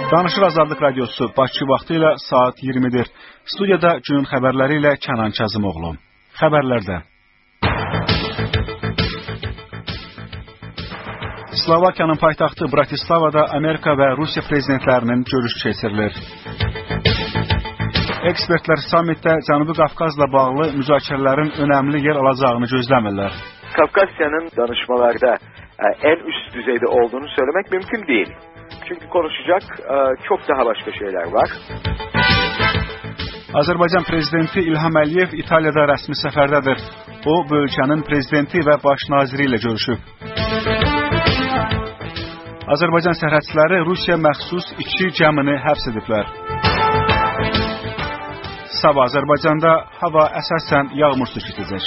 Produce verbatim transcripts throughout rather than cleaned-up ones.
Danışıq Azadlıq Radiosu Bakı vaxtı ilə saat iyirmidir. Studiyada günün xəbərləri ilə Kənan Kazımoğlu. Xəbərlərdə. Slovakiyanın paytaxtı Bratislavada Amerika və Rusiya prezidentlərinin görüşü keçirilir. Ekspertlər sammitdə Cənubi Qafqazla bağlı müzakirələrin önəmli yer alacağını gözləmirlər. Kafkasya'nın danışmalarda en üst düzeyde olduğunu söylemek mümkün değil. Çünkü konuşacak çok daha başka şeyler var. Azərbaycan prezidenti İlham Əliyev İtalyada rəsmi səfərdədir. O, bölgənin prezidenti və baş naziri ilə görüşüb. Azərbaycan sərhədçiləri Rusiya məxsus iki gəmini həbs ediblər. Sabah Azərbaycanda hava əsasən yağmursuz keçəcək.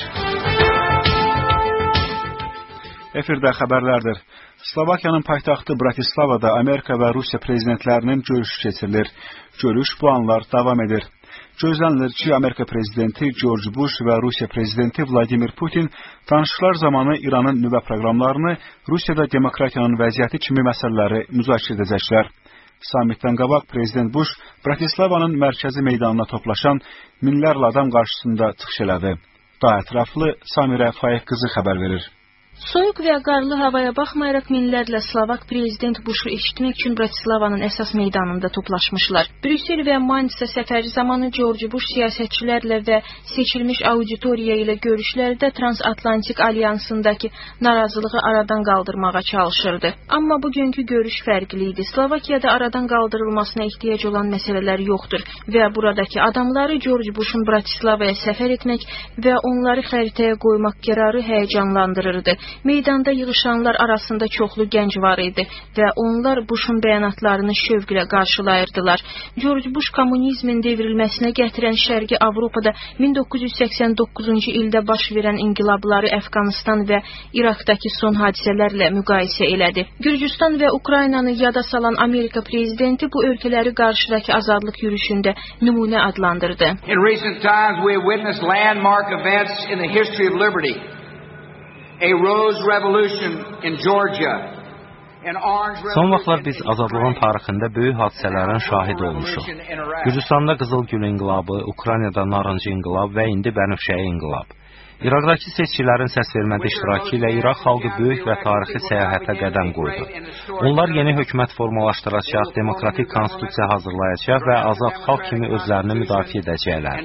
Efirdə xəbərlərdir. Slovakiyanın paytaxtı Bratislavada Amerika və Rusiya prezidentlərinin görüşü keçirilir. Görüş bu anlar davam edir. Gözlənilir ki, Amerika prezidenti George Bush və Rusiya prezidenti Vladimir Putin danışıqlar zamanı İranın nüvə proqramlarını, Rusiyada demokratiyanın vəziyyəti kimi məsələləri müzakirə edəcəklər. Sammitdən qabaq prezident Bush Bratislavanın mərkəzi meydanına toplaşan minlərlə adam qarşısında çıxış elədi. Daha ətraflı Samirə Faiq qızı xəbər verir. Soyuq və qarlı havaya baxmayaraq minlərlə Slovak prezident Bush'u eşitmək üçün Bratislavanın əsas meydanında toplaşmışlar. Brüssel və Manisa səfəri zamanı George Bush siyasətçilərlə və seçilmiş auditoriya ilə görüşlərdə Transatlantik Alyansındakı narazılığı aradan qaldırmağa çalışırdı. Amma bugünkü görüş fərqli idi. Slovakiyada aradan qaldırılmasına ehtiyac olan məsələlər yoxdur və buradakı adamları George Bush'un Bratislavaya səfər etmək və onları xəritəyə qoymaq qərarı həyəcanlandırırdı. Meydanda yığışanlar arasında çoxlu gənc var idi və onlar Bush'un bəyanatlarını şövqlə qarşılayırdılar. George Bush kommunizmin devrilməsinə gətirən Şərqi Avropada min doqquz yüz səksən doqquzuncu ildə baş verən inqilabları Əfqanistan və İraqdakı son hadisələrlə müqayisə elədi. Gürcüstan və Ukraynanı yada salan Amerika prezidenti bu ölkələri qarşıdakı azadlıq yürüşündə nümunə adlandırdı. In recent times we have witnessed landmark events in the history of liberty. A Rose Revolution in Georgia. Son vaxtlar biz azadlığın tarixində böyük hadisələrin şahidi olmuşuq. Gürcüstanda Qızıl Gül inqilabı, Ukraynada Narıncı inqilab və indi Bənövşəyi inqilab. İraqdakı seçkilərin səsvermədə iştirakı ilə İraq xalqı böyük və tarixi səyahətə qədəm qoydu. Onlar yeni hökumət formalaşdıracaq, demokratik konstitusiya hazırlayacaq və azad xalq kimi özlərini müdafiə edəcəklər.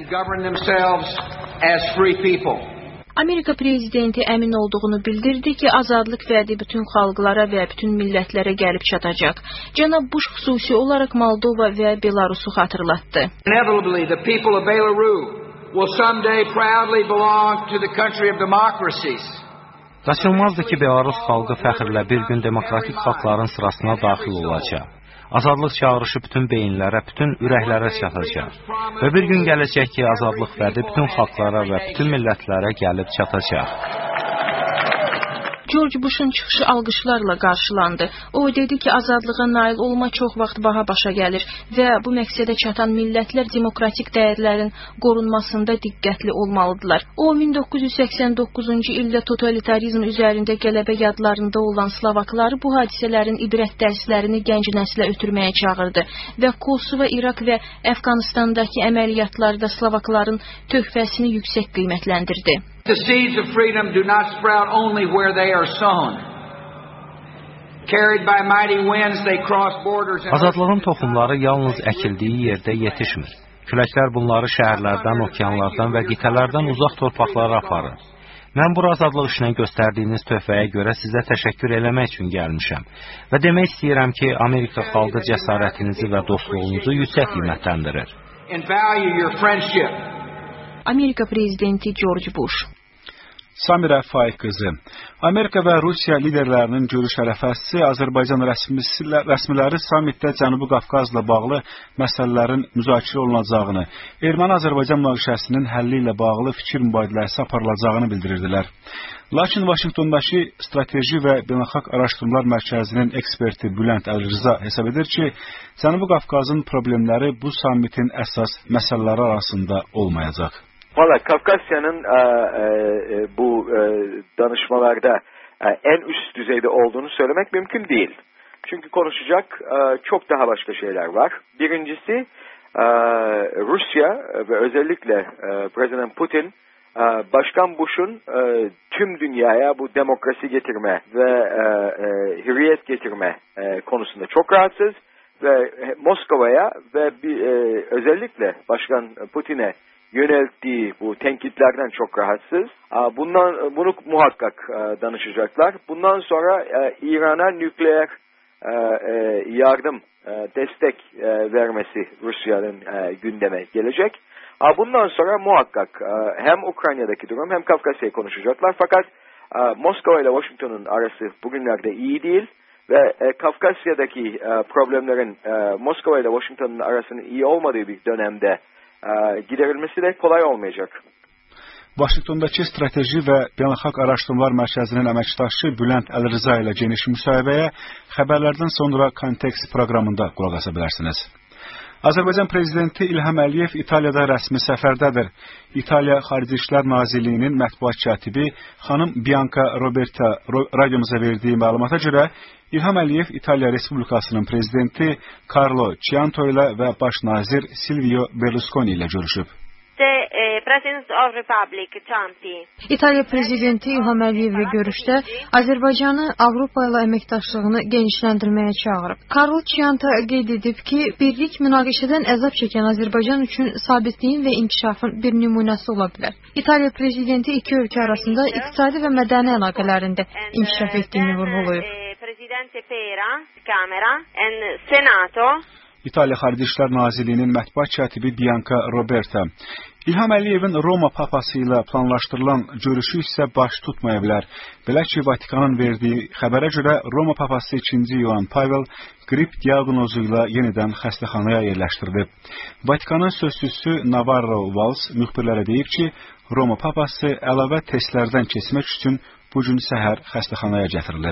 Amerika prezidenti əmin olduğunu bildirdi ki, azadlıq vədi bütün xalqlara və bütün millətlərə gəlib çatacaq. Cənab Bush xüsusi olaraq Moldova və Belarusu xatırlatdı. Inevitably, the people of Belarus will someday proudly belong to the country of democracies. Qaçılmazdır ki, Belarus xalqı fəxrlə bir gün demokratik xalqların sırasına daxil olacaq. Azadlıq çağırışı bütün beyinlərə, bütün ürəklərə çatacaq. Və bir gün gələcək ki, azadlıq vədi bütün xalqlara və bütün millətlərə gəlib çatacaq. George Bush'un çıxışı alqışlarla qarşılandı. O dedi ki, azadlığa nail olma çox vaxt baha başa gəlir və bu məqsədə çatan millətlər demokratik dəyərlərin qorunmasında diqqətli olmalıdırlar. O, min doqquz yüz səksən doqquzuncu ildə totalitarizm üzərində qələbə yadlarında olan Slovakları bu hadisələrin ibrət dərslərini gənc nəslə ötürməyə çağırdı və Kosovo, İraq və Əfqanistandakı əməliyyatlarda Slovakların töhfəsini yüksək qiymətləndirdi. The seeds of freedom do not sprout only where they are sown. Carried by mighty winds, they cross borders. Azadlığın toxumları yalnız əkildiyi yerdə yetişmir. Küləklər bunları şəhərlərdən, okeanlardan və qitələrdən uzaq torpaqlara aparır. Mən bu azadlıq işinə göstərdiyiniz töhfəyə görə sizə təşəkkür eləmək üçün gəlmişəm və demək istəyirəm ki, Amerika xalqı cəsarətinizi və dostluğunuzu yüksək qiymətləndirir. And value your friendship. Amerika prezidenti George Bush. Samirə Faiq qızı. Amerika və Rusiya liderlərinin görüş ərəfəsi Azərbaycan rəsmiləri sammitdə Cənubi Qafqazla bağlı məsələlərin müzakirə olunacağını, Erməni-Azərbaycan münaqişəsinin həlli ilə bağlı fikir mübadiləsi aparılacağını bildirirdilər. Lakin Vaşinqtondakı Strateji və Beynəlxalq Araşdırmalar Mərkəzinin eksperti Bülent Əlirza hesab edir ki, Cənubi Qafqazın problemləri bu sammitin əsas məsələləri arasında olmayacaq. Valla Kafkasya'nın e, e, bu e, danışmalarda e, en üst düzeyde olduğunu söylemek mümkün değil. Çünkü konuşacak e, çok daha başka şeyler var. Birincisi e, Rusya ve özellikle e, Prezident Putin e, Başkan Bush'un e, tüm dünyaya bu demokrasi getirme ve e, e, hürriyet getirme e, konusunda çok rahatsız ve Moskova'ya ve bir, e, özellikle Başkan Putin'e yönelttiği bu tenkitlerden çok rahatsız. Bundan bunu muhakkak danışacaklar. Bundan sonra İran'a nükleer yardım, destek vermesi Rusya'nın gündeme gelecek. Bundan sonra muhakkak hem Ukrayna'daki durum hem Kafkasya'yı konuşacaklar. Fakat Moskova ile Washington'un arası bugünlerde iyi değil ve Kafkasya'daki problemlerin Moskova ile Washington'un arasının iyi olmadığı bir dönemde giderilmesi de kolay olmayacak. Vaşinqtondakı Strateji və Beynəlxalq Araşdırmalar Mərkəzinin əməkdaşı Bülent Əlirza ilə geniş müsahibəyə xəbərlərdən sonra Kontekst proqramında qulaq asa bilərsiniz. Azərbaycan Prezidenti İlham Əliyev İtaliyada rəsmi səfərdədir. İtaliya Xarici İşlər Nazirliyinin mətbuat katibi xanım Bianca Roberta radiomuza verdiyi məlumata görə İlham Əliyev İtaliya Respublikasının prezidenti Carlo Cianto ilə və baş nazir Silvio Berlusconi ilə görüşüb. İtaliya prezidenti İlham Əliyevlə görüşdə Azərbaycanı Avropa ilə əməkdaşlığını genişləndirməyə çağırıb. Carlo Cianto qeyd edib ki, birlik münaqişədən əzab çəkən Azərbaycan üçün sabitliyin və inkişafın bir nümunəsi ola bilər. İtaliya prezidenti iki ölkə arasında iqtisadi və mədəni əlaqələrində inkişaf etdiyini vurğulayıb. İtaliya Xarici İşlər Nazirliyinin mətbuat katibi Bianca Roberta. İlham Əliyevin Roma papası ilə planlaşdırılan görüşü isə baş tutmaya bilər. Belə ki, Vatikanın verdiyi xəbərə görə Roma papası ikinci Ioan Pavel qrip diaqnozu ilə yenidən xəstəxanaya yerləşdirilib. Vatikanın sözçüsü Navarro Valls müxbirlərə deyib ki, Roma papası əlavə testlərdən keçmək üçün bu gün səhər xəstəxanaya gətirilib.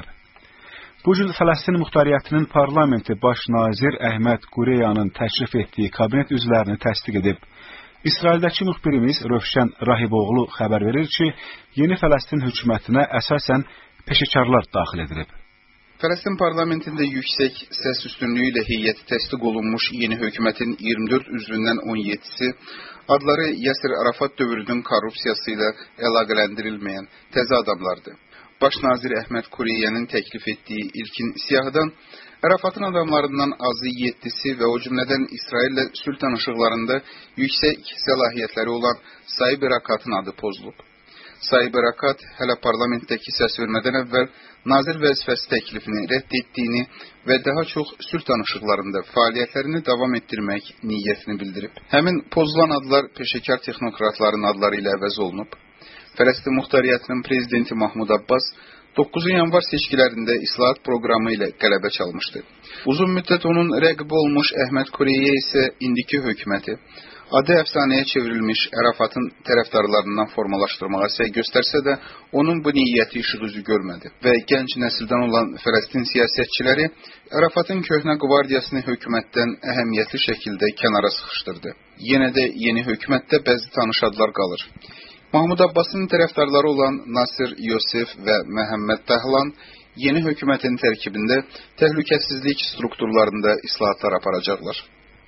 Bu gün Fələstin Muxtariyyətinin parlamenti baş nazir Əhməd Qureyanın təklif etdiyi kabinet üzvlərini təsdiq edib. İsraildəki müxbirimiz Rövşən Rahiboğlu xəbər verir ki, yeni Fələstin hökumətinə əsasən peşəkarlar daxil edilib. Fələstin parlamentində yüksək səs üstünlüyü ilə heyəti təsdiq olunmuş yeni hökumətin iyirmi dörd üzvündən on yeddisi adları Yasir Arafat dövrünün korrupsiyası ilə əlaqələndirilməyən təzə adamlardır. Baş nazir Əhməd Qureyanın təklif etdiyi ilkin siyahıdan Ərafatın adamlarından azı yeddisi və o cümlədən İsraillə sülh danışıqlarında yüksək səlahiyyətləri olan Saib Erakatın adı pozulub. Saib Erakat hələ parlamentdəki səs vermədən əvvəl nazir vəzifəsi təklifini rədd etdiyini və daha çox sülh danışıqlarında fəaliyyətlərini davam etdirmək niyyətini bildirib. Həmin pozulan adlar peşəkar texnokratların adları ilə əvəz olunub. Fələstin Muxtariyyətinin prezidenti Mahmud Abbas doqquzuncu yanvar seçkilərində islahat proqramı ilə qələbə çalmışdı. Uzun müddət onun rəqibi olmuş Əhməd Qureya isə indiki hökuməti adı əfsanəyə çevrilmiş Ərafatın tərəfdarlarından formalaşdırmağa səy göstərsə də onun bu niyyəti işıq üzü görmədi və gənc nəsildən olan Fələstin siyasətçiləri Ərafatın köhnə qvardiyasını hökumətdən əhəmiyyətli şəkildə kənara sıxışdırdı. Yenə də yeni hökumətdə bəzi tanış adlar qalır. Mahmud Abbasın tərəfdarları olan Nasir Yosef və Məhəmməd Təhlan yeni hökumətin tərkibində təhlükəsizlik strukturlarında islahatlar aparacaqlar.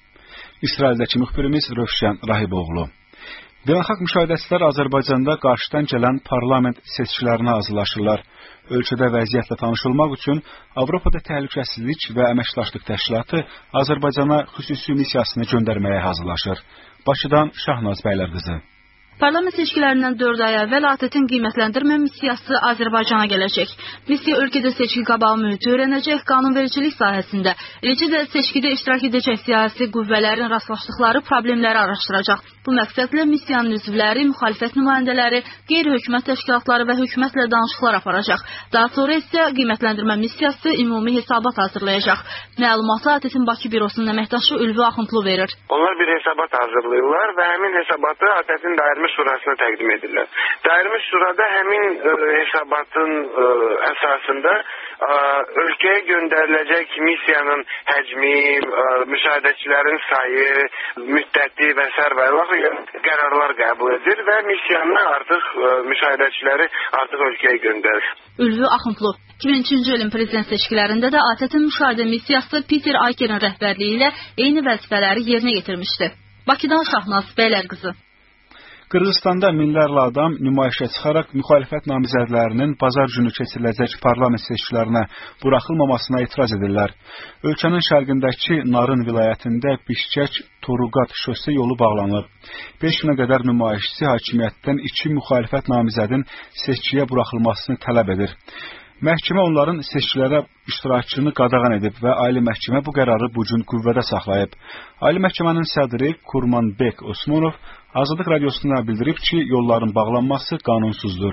İsraildəki müxbirimiz Rövşən Rahiboğlu. Beynəlxalq müşahidəçilər Azərbaycanda qarşıdan gələn parlament seçkilərinə hazırlaşırlar. Ölkədə vəziyyətlə tanışılmaq üçün Avropada Təhlükəsizlik və Əməkdaşlıq Təşkilatı Azərbaycana xüsusi missiyasını göndərməyə hazırlaşır. Bakıdan Şahnaz Bəylərqızı. Parlament seçkilərindən dörd ay əvvəl ATƏT-in qiymətləndirmə missiyası Azərbaycana gələcək. Missiya ölkədə seçki qabağı mühiti öyrənəcək, qanunvericilik sahəsində, eləcə də seçkidə iştirak edəcək siyasi qüvvələrin rastlaşdıqları problemləri araşdıracaq. Bu məqsədlə missiyanın üzvləri, müxalifət nümayəndələri, qeyri-hökumət təşkilatları və hökumətlə danışıqlar aparacaq. Daha sonra isə qiymətləndirmə missiyası ümumi hesabat hazırlayacaq. Məlumatı ATƏT-in Bakı bürosunun əməkdaşı Ülvi Axundlu verir. Onlar bir hesabat hazırlayırlar və həmin hesabatı ATƏT-in dairə Şurasına təqdim edirlər. Dairə Şurada həmin ə, hesabatın ə, əsasında ə, ölkəyə göndəriləcək missiyanın həcmi, ə, müşahidəçilərin sayı, müddəti və s. qərarlar qəbul edir və missiyanı artıq ə, müşahidəçiləri artıq ölkəyə göndərir. Ülvi Axundlu. iki min üçüncü ilin prezident seçkilərində də ATƏT-in müşahidə missiyası Peter Aykerin rəhbərliyi ilə eyni vəzifələri yerinə yetirmişdi. Bakıdan Şahnaz Bəylərqızı. Qırğızstanda minlərlə adam nümayişə çıxaraq müxalifət namizədlərinin bazar günü keçiriləcək parlament seçkilərinə buraxılmamasına etiraz edirlər. Ölkənin şərqindəki Narın vilayətində Bişkək Toruqat şosсе yolu bağlanıb. beş günə qədər nümayişçi hakimiyyətdən iki müxalifət namizədin seçkiyə buraxılmasını tələb edir. Məhkəmə onların seçkilərə iştirakını qadağan edib və Ali Məhkəmə bu qərarı bu gün qüvvədə saxlayıb. Ali Məhkəmənin sədri Kurmanbek Osmonov Azadlıq Radiosuna bildirib ki, yolların bağlanması qanunsuzdur.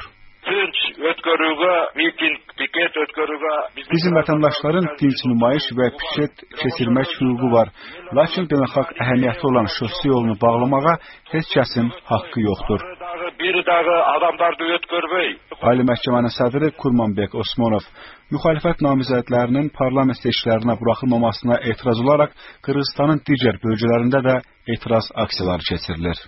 Bizim vətəndaşların dinç nümayiş və piket keçirmək hüququ var. Lakin beynəlxalq əhəmiyyəti olan şosсе yolunu bağlamağa heç kəsin haqqı yoxdur. Ali Məhkəmənin sədri Kurmanbek Osmonov müxalifət namizədlərinin parlament seçkilərinə buraxılmamasına etiraz olaraq Qırğızstanın digər bölgələrində də etiraz aksiyaları keçirilir.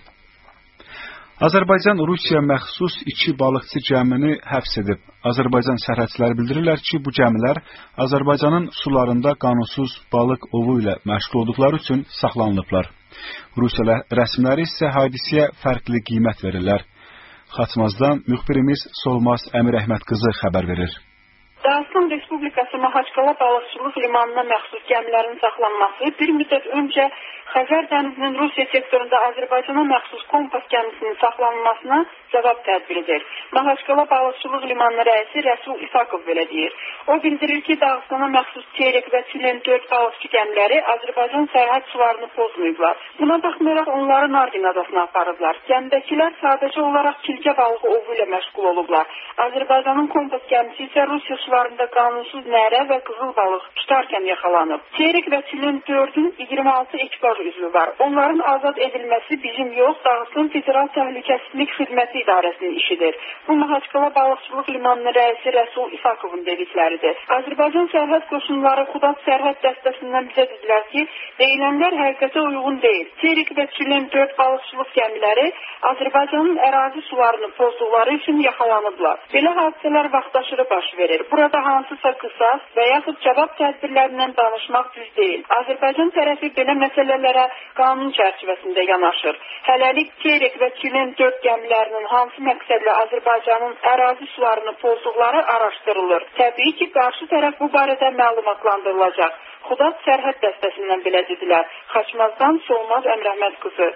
Azərbaycan Rusiya məxsus iki balıqçı gəmini həbs edib. Azərbaycan sərhədçiləri bildirirlər ki, bu gəmilər Azərbaycanın sularında qanunsuz balıq ovu ilə məşğul olduqları üçün saxlanılıblar. Rusiya rəsmiləri isə hadisəyə fərqli qiymət verirlər. Xaçmazdan müxbirimiz Solmaz Əmir Əhməd qızı xəbər verir. Dağıstan Respublikası Mahaçqala balıqçılıq limanına məxsus gəmilərin saxlanması bir müddət öncə Xəzər dənizinin Rusiya sektorunda Azərbaycana məxsus kompas gəmisinin saxlanılmasına cavab tədbiridir. Mahaçqala balıqçılıq limanı rəisi Rəsul İsakov belə deyir. O bildirir ki, Dağıstana məxsus Teyrek və Çilen dörd balıqçı gəmiləri Azərbaycan sərhəd sularını pozmayıblar. Buna baxmayaraq onları Nardin adasına aparıblar. Gəmidəkilər sadəcə olaraq kilkə balığı ovu ilə məşğul olublar. Azərbaycanın kompas gəmisi isə Rusiya sularında qanunsuz nərə və qızıl balıq tutarkən yaxalanıb. Teyrek və Çilen dördün iyirmi altı ekipaj üzvü var. Onların azad edilməsi bizim yox, Dağıstan Federal Təhlükəsizlik Xidməti İdarəsinin işidir. Bu Mahaçqala balıqçılıq limanının rəisi Rəsul İsakovun dedikləridir. Azərbaycan sərhəd qoşunları Xudat sərhəd dəstəsindən bizə dedilər ki, deyilənlər həqiqətə uyğun deyil. Teyrek və Çilen dörd balıqçılıq gəmiləri Azərbaycanın ərazi sularını pozduqları üçün yaxalanıblar. Belə hadisələr vaxtaşırı baş verir. Burada hansısa qısas və yaxud cavab tədbirlərindən danışmaq düz deyil. Azərbaycan tərəfi belə məsələlərə qanun çərçivəsində yanaşır. Hələlik Teyrek və Çilen dörd gəmilərinin hansı məqsədlə Azərbaycanın ərazi sularını pozduqları araşdırılır. Təbii ki, qarşı tərəf bu barədə məlumatlandırılacaq. Xudat sərhəd dəstəsindən belə dedilər. Xaçmazdan Solmaz Əmir Əhməd qızı.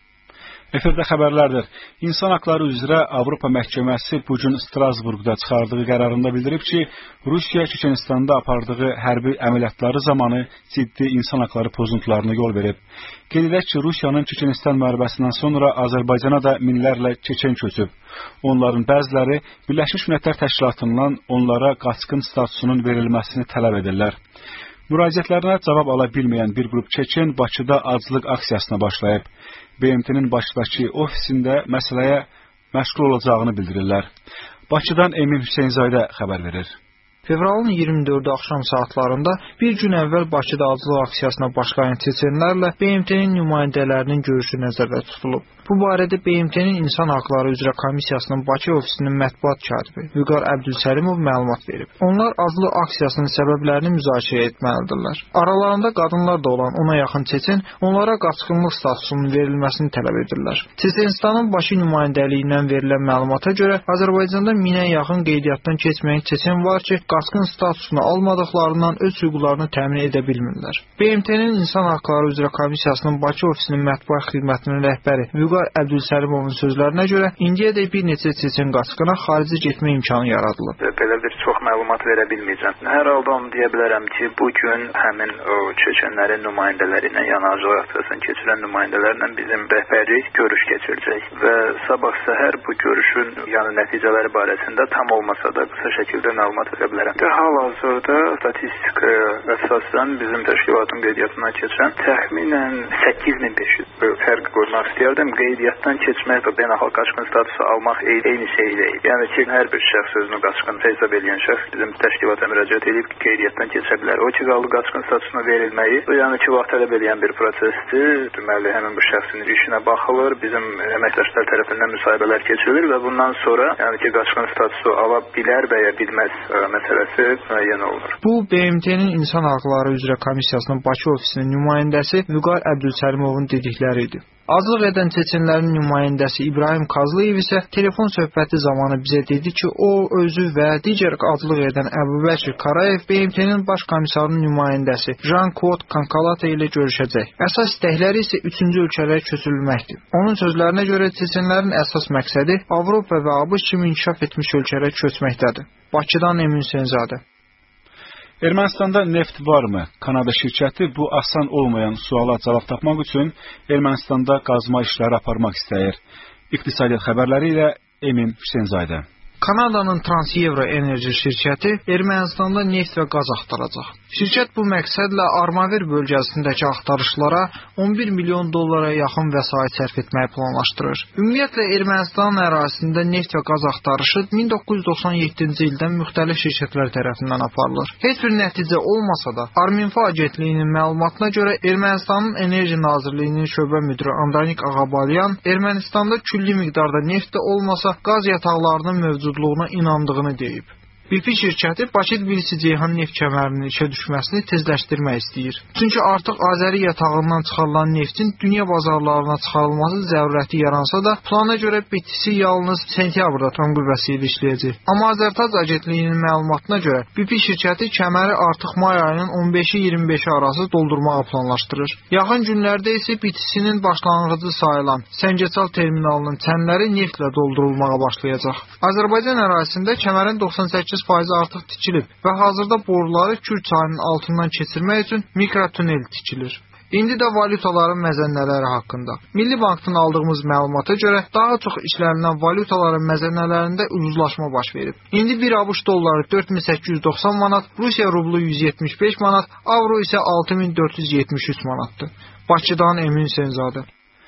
Efirdə xəbərlərdir. İnsan haqları üzrə Avropa Məhkəməsi bu gün Strasburqda çıxardığı qərarında bildirib ki, Rusiya Çeçenistanda apardığı hərbi əməliyyatları zamanı ciddi insan haqları pozuntularına yol verib. Qeyd edək ki, Rusiyanın Çeçenistan müharibəsindən sonra Azərbaycana da minlərlə çeçen köçüb. Onların bəziləri Birləşmiş Millətlər Təşkilatından onlara qaçqın statusunun verilməsini tələb edirlər. Müraciətlərinə cavab ala bilməyən bir qrup çeçen Bakıda aclıq aksiyasına başlayıb. B M T-nin Bakıdakı ofisində məsələyə məşğul olacağını bildirirlər. Bakıdan Emin Hüseynzadə xəbər verir. Fevralın iyirmi dördü axşam saatlarında bir gün əvvəl Bakıda aclıq aksiyasına başlayan çeçenlərlə B M T-nin nümayəndələrinin görüşü nəzərdə tutulub. Bu barədə B M T-nin İnsan Haqları üzrə Komissiyasının Bakı ofisinin mətbuat katibi Vüqar Əbdülsəlimov məlumat verib. Onlar aclıq aksiyasının səbəblərini müzakirə etməlidirlər. Aralarında qadınlar da olan ona yaxın çeçen onlara qaçqınlıq statusunun verilməsini tələb edirlər. Çeçenistanın Bakı nümayəndəliyindən verilən məlumata görə Azərbaycanda minə yaxın qeydiyyatdan keçməyən çeçen var ki, qaçqın statusunu almadıqlarından öz hüquqlarını təmin edə bilmirlər. B M T-nin İnsan Haqları üzrə Komissiyasının Bakı ofisinin mətbuat xidmətinin rəhbəri Vüqar Əbdülsəlimovun sözlərinə görə indiyədək bir neçə çeçen qaçqına xarici getmə imkanı yaradılıb. Belə bir çox məlumat verə bilməyəcəm. Hər halda onu deyə bilərəm ki, bu gün həmin o çeçenlərin nümayəndələri ilə yanacaq aksiyasını keçirən nümayəndələrlə bizim rəhbərlik görüş keçirəcək və sabah səhər bu görüşün yəni nəticələri barəsində tam olmasa da qısa şəkildə məlumat verə bilərəm. Hal-hazırda statistikaya əsasən bizim təşkilatın qeydiyyatına keçən təxminən səkkiz min beş yüz fərq qorucu vurmaq istəyərdim. Qeydiyyatdan keçmək və beynəlxalq qaçqın statusu almaq eyni şey deyil. Yəni ki, hər bir şəxs özünü qaçqın hesab edən şəxs bizim təşkilata müraciət edib ki, qeydiyyatdan keçə bilər. O ki, qaldı qaçqın statusuna verilməyi, bu yəni ki, vaxt tələb edən bir prosesdir. Deməli, həmin bu şəxsin işinə baxılır, bizim əməkdaşlar tərəfindən müsahibələr keçirilir və bundan sonra yəni ki, qaçqın statusu ala bilər və ya bilməz məsələsi müəyyən olunur. Bu, B M T-nin İnsan Haqları üzrə Komissiyasının Bakı ofisinin nümayəndəsi Vüqar Əbdülsəlimovun dedikləri idi. Azlıq edən çeçenlərin nümayəndəsi İbrahim Kazlıyev isə telefon söhbəti zamanı bizə dedi ki, o özü və digər azlıq edən Əbubəkir Karayev B M T-nin baş komissarının nümayəndəsi Jean-Claude Kankalata ilə görüşəcək. Əsas istəkləri isə üçüncü ölkələrə köçürülməkdir. Onun sözlərinə görə çeçenlərin əsas məqsədi Avropa və ABŞ kimi inkişaf etmiş ölkələrə köçməkdədir. Bakıdan Emin Hüseynzadə. Ermənistanda neft varmı? Kanada şirkəti bu asan olmayan suala cavab tapmaq üçün Ermənistanda qazma işləri aparmaq istəyir. İqtisadiyyat xəbərləri ilə Emin Hüseynzadə. Kanadanın Transevro Enerji şirkəti Ermənistanda neft və qaz axtaracaq. Şirkət bu məqsədlə Armavir bölgəsindəki axtarışlara on bir milyon dollara yaxın vəsait sərf etməyi planlaşdırır. Ümumiyyətlə Ermənistanın ərazisində neft və qaz axtarışı min doqquz yüz doxsan yeddinci ildən müxtəlif şirkətlər tərəfindən aparılır. Heç bir nəticə olmasa da, Arminfo agentliyinin məlumatına görə Ermənistanın Enerji Nazirliyinin şöbə müdiri Andranik Ağabalyan Ermənistanda külli miqdarda neft də olmasa qaz yataqlarının mövcudluğuna inandığını deyib. B P şirkəti Bakı-Tbilisi-Ceyhan neft kəmərinin işə düşməsini tezləşdirmək istəyir. Çünki artıq Azəri yatağından çıxarılan neftin dünya bazarlarına çıxarılması zərurəti yaransa da, plana görə B T C yalnız sentyabrda tam qüvvəsi ilə işləyəcək. Amma Azərtac agentliyinin məlumatına görə B P şirkəti kəməri artıq may ayının on beşi iyirmi beşi arası doldurmağı planlaşdırır. Yaxın günlərdə isə B T C-nin başlanğıcı sayılan Səngəçal terminalının çənləri neftlə doldurulmağa başlayacaq. Azərbaycan ərazisində kəmərin doxsan səkkiz faizi artıq tikilib və hazırda boruları Kür çayının altından keçirmək üçün mikrotunel tikilir. İndi də valutaların məzənnələri haqqında. Milli Bankdan aldığımız məlumata görə daha çox işlənilən valutaların məzənnələrində ucuzlaşma baş verib. İndi bir ABŞ dolları dörd min səkkiz yüz doxsan manat, Rusiya rublu yüz yetmiş beş manat, avro isə altı min dörd yüz yetmiş üç manatdır. Bakıdan Emin Hüseynzadə.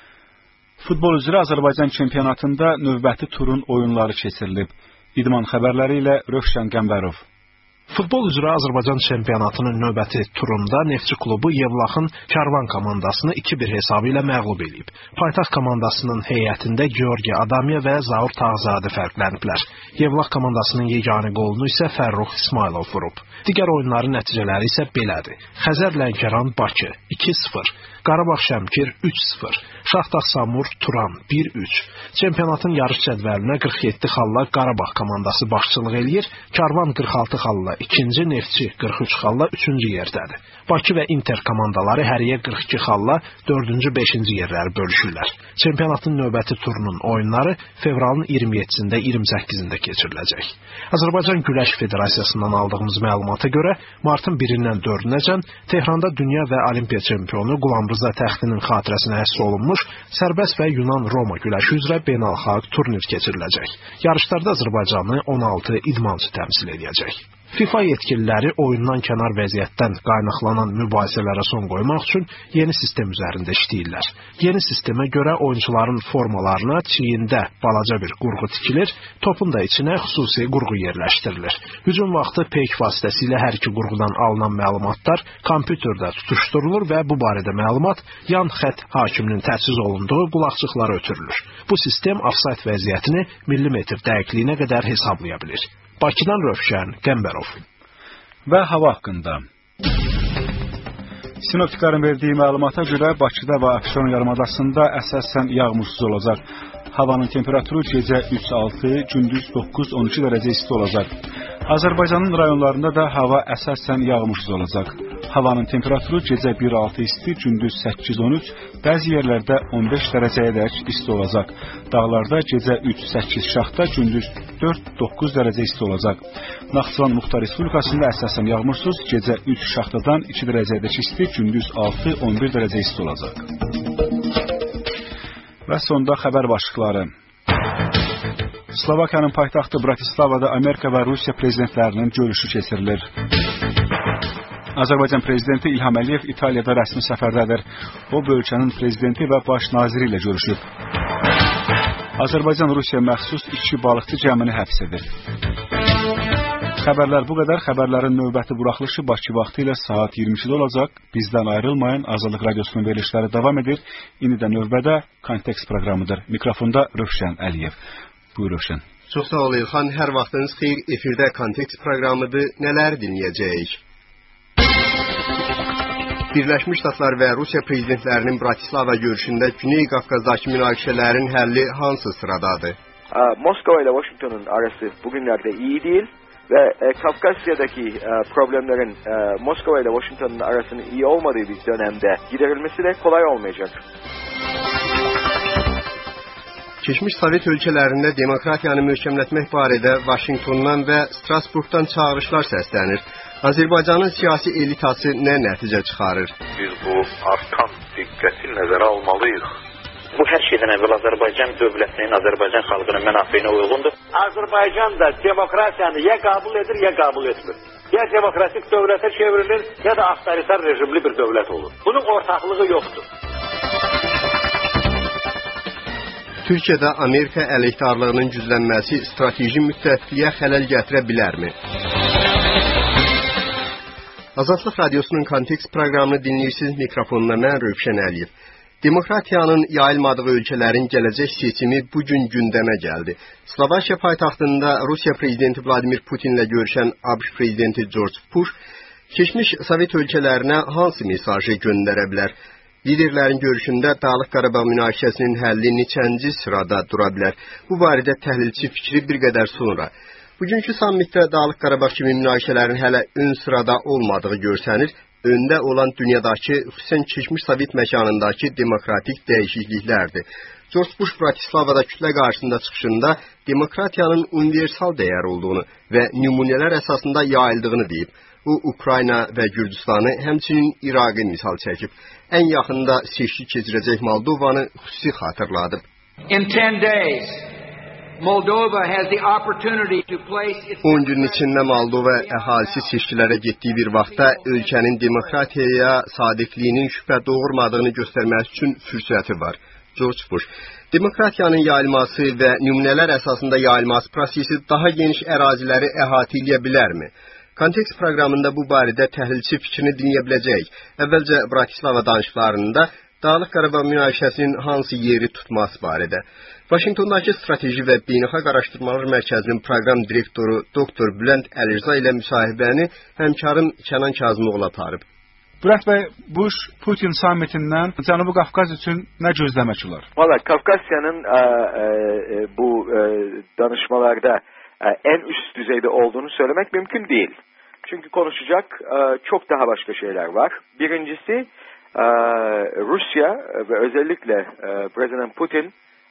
Futbol üzrə Azərbaycan çempionatında növbəti turun oyunları keçirilib. İdman xəbərləri ilə Rövşən Qəmbərov. Futbol üzrə Azərbaycan çempionatının növbəti turunda Neftçi klubu Yevlaxın Karvan komandasını iki bir hesabı ilə məğlub edib. Paytaxt komandasının heyətində Georgi Adamya və Zaur Tağzadə fərqləniblər. Yevlax komandasının yeganə qolunu isə Fərrux İsmailov vurub. Digər oyunların nəticələri isə belədir. Xəzər Lənkəran Bakı iki sıfır, Qarabağ Şəmkir üç sıfır, Şaxdağ Samur Turan bir üç. Çempionatın yarış cədvəlinə qırx yeddi xalla Qarabağ komandası başçılıq eləyir, Karvan qırx altı xalla ikinci, Neftçi qırx üç xalla üçüncü yerdədir. Bakı və Inter komandaları həriyə qırx iki xalla dördüncü, beşinci yerləri bölüşürlər. Çempionatın növbəti turunun oyunları fevralın iyirmi yeddisində, iyirmi səkkizində keçiriləcək. Azərbaycan Güləş Federasiyasından aldığımız məlumata görə martın birindən dördünəcən Tehranda dünya və olimpiya çempionu Qulam Rza Təxtinin xatirəsinə həsr olunmuş sərbəst və Yunan-Roma güləşi üzrə beynəlxalq turnir keçiriləcək. Yarışlarda Azərbaycanı on altı idmançı təmsil edəcək. FIFA yetkililəri oyundan kənar vəziyyətdən qaynaqlanan mübahisələrə son qoymaq üçün yeni sistem üzərində işləyirlər. Yeni sistemə görə oyuncuların formalarına çiyində balaca bir qurğu tikilir, topun da içinə xüsusi qurğu yerləşdirilir. Hücum vaxtı peyk vasitəsilə hər iki qurğudan alınan məlumatlar kompüterdə tutuşdurulur və bu barədə məlumat yan xətt hakiminin təchiz olunduğu qulaqçıqlara ötürülür. Bu sistem ofsayd vəziyyətini millimetr dəqiqliyinə qədər hesablaya bilir. Bakıdan Rövşən Qəmbərov. Və hava haqqında. Sinoptiklərin verdiyi məlumata görə Bakıda və Abşeron yarımadasında əsasən yağmursuz olacaq. Havanın temperaturu gecə üç altı, gündüz doqquz on iki dərəcə isti olacaq. Azərbaycanın rayonlarında da hava əsasən yağmursuz olacaq. Havanın temperaturu gecə bir altı isti, gündüz səkkiz on üç, bəzi yerlərdə on beş dərəcəyə dək isti olacaq. Dağlarda gecə üç səkkiz şaxta, gündüz dörd doqquz dərəcə isti olacaq. Naxçıvan Muxtar Respublikasında əsasən yağmursuz, gecə üç şaxtadan iki dərəcəyə dək isti, gündüz altı on bir dərəcə isti olacaq. Və sonda xəbər başlıqları. Slovakiyanın paytaxtı Bratislavada Amerika və Rusiya prezidentlərinin görüşü keçirilir. Azərbaycan prezidenti İlham Əliyev İtaliyada rəsmi səfərdədir. O, bu ölkənin prezidenti və baş naziri ilə görüşüb. Azərbaycan Rusiya məxsus iki balıqçı gəmini həbs edir. Xəbərlər bu qədər. Xəbərlərin növbəti buraxılışı Bakı vaxtı ilə saat iyirmi ikidə olacaq. Bizdən ayrılmayın. Azadlıq Radiosunun verilişləri davam edir. İndi də növbədə Kontekst proqramıdır. Mikrofonda Rövşən Əliyev. Buyur Rövşən. Çox sağ ol İlhan. Hər vaxtınız xeyir. Efirdə Kontekst proqramıdır. Nələr dinləyəcəyik? Birləşmiş Ştatlar və Rusiya prezidentlərinin Bratislava görüşündə Güney Qafqazdakı münaqişələrin həlli hansı sıradadır? Moskova ile Washington'un arası bugünlerde iyi değil ve e, Kafkasya'daki e, problemlerin e, Moskova ile Washington'un arasının iyi olmadığı bir dönemde giderilmesi de kolay olmayacak. Keçmiş Sovet ölkələrində demokratiyanı möhkəmlətmək barədə Vaşinqtondan və Strasburqdan çağırışlar səslənir. Azərbaycanın siyasi elitası nə nəticə çıxarır? Biz bu artan diqqəti nəzərə almalıyıq. Bu hər şeydən əvvəl Azərbaycan dövlətinin, Azərbaycan xalqının mənafeyinə uyğundur. Azərbaycan da demokratiyanı ya qəbul edir, ya qəbul etmir. Ya demokratik dövlətə çevrilir, ya da avtoritar rejimli bir dövlət olur. Bunun ortaqlığı yoxdur. Türkiyədə Amerika əleyhdarlığının güclənməsi strateji müttəfiqliyə xələl gətirə bilərmi? Azadlıq Radiosunun Kontekst proqramını dinləyirsiniz. Mikrofonda mən Rövşən Əliyev. Demokratiyanın yayılmadığı ölkələrin gələcək seçimi bugün gündəmə gəldi. Slovakiya paytaxtında Rusiya prezidenti Vladimir Putinlə görüşən ABŞ prezidenti George Bush, keçmiş Sovet ölkələrinə hansı mesajı göndərə bilər? Liderlərin görüşündə Dağlıq Qarabağ münaqişəsinin həlli neçənci sırada dura bilər? Bu barədə təhlilçi fikri bir qədər sonra. Bugünkü sammitdə Dağlıq Qarabağ kimi münaqişələrin hələ ön sırada olmadığı görsənir. Öndə olan dünyadakı, xüsusən keçmiş Sovet məkanındakı demokratik dəyişikliklərdir. George Bush Bratislavada kütlə qarşısında çıxışında demokratiyanın universal dəyər olduğunu və nümunələr əsasında yayıldığını deyib. O, Ukrayna və Gürcüstanı, həmçinin İraqı misal çəkib. Ən yaxında seçki keçirəcək Moldovanı xüsusi xatırladıb. In ten days, Moldova has the opportunity to place its on gün içində Moldova əhalisi seçkilərə getdiyi bir vaxtda ölkənin demokratiyaya sadiqliyinin şübhə doğurmadığını göstərmək üçün fürsəti var. George Bush. Demokratiyanın yayılması və nümunələr əsasında yayılması prosesi daha geniş əraziləri əhatə edə bilərmi? Kontekst proqramında bu barədə təhlilçi fikrini dinləyə biləcəyik. Əvvəlcə Bratislava danışıqlarında Dağlıq Qarabağ münaqişəsinin hansı yeri tutması barədə. Vaşinqtondakı Strateji və Beynəlxalq Araşdırmalar Mərkəzinin proqram direktoru doktor Bülent Əlirza ilə müsahibəni həmkarım Kənan Kazımoğlu aparıb. Bülent bəy, Bush Putin sammitindən Cənubi Qafqaz üçün nə gözləmək olar? Valla Kafkasya'nın e, e, bu e, danışmalarda e, en üst düzeyde olduğunu söylemek mümkün değil. Çünkü konuşacak e, çok daha başka şeyler var. Birincisi e, Rusya ve özellikle e, Prezident Putin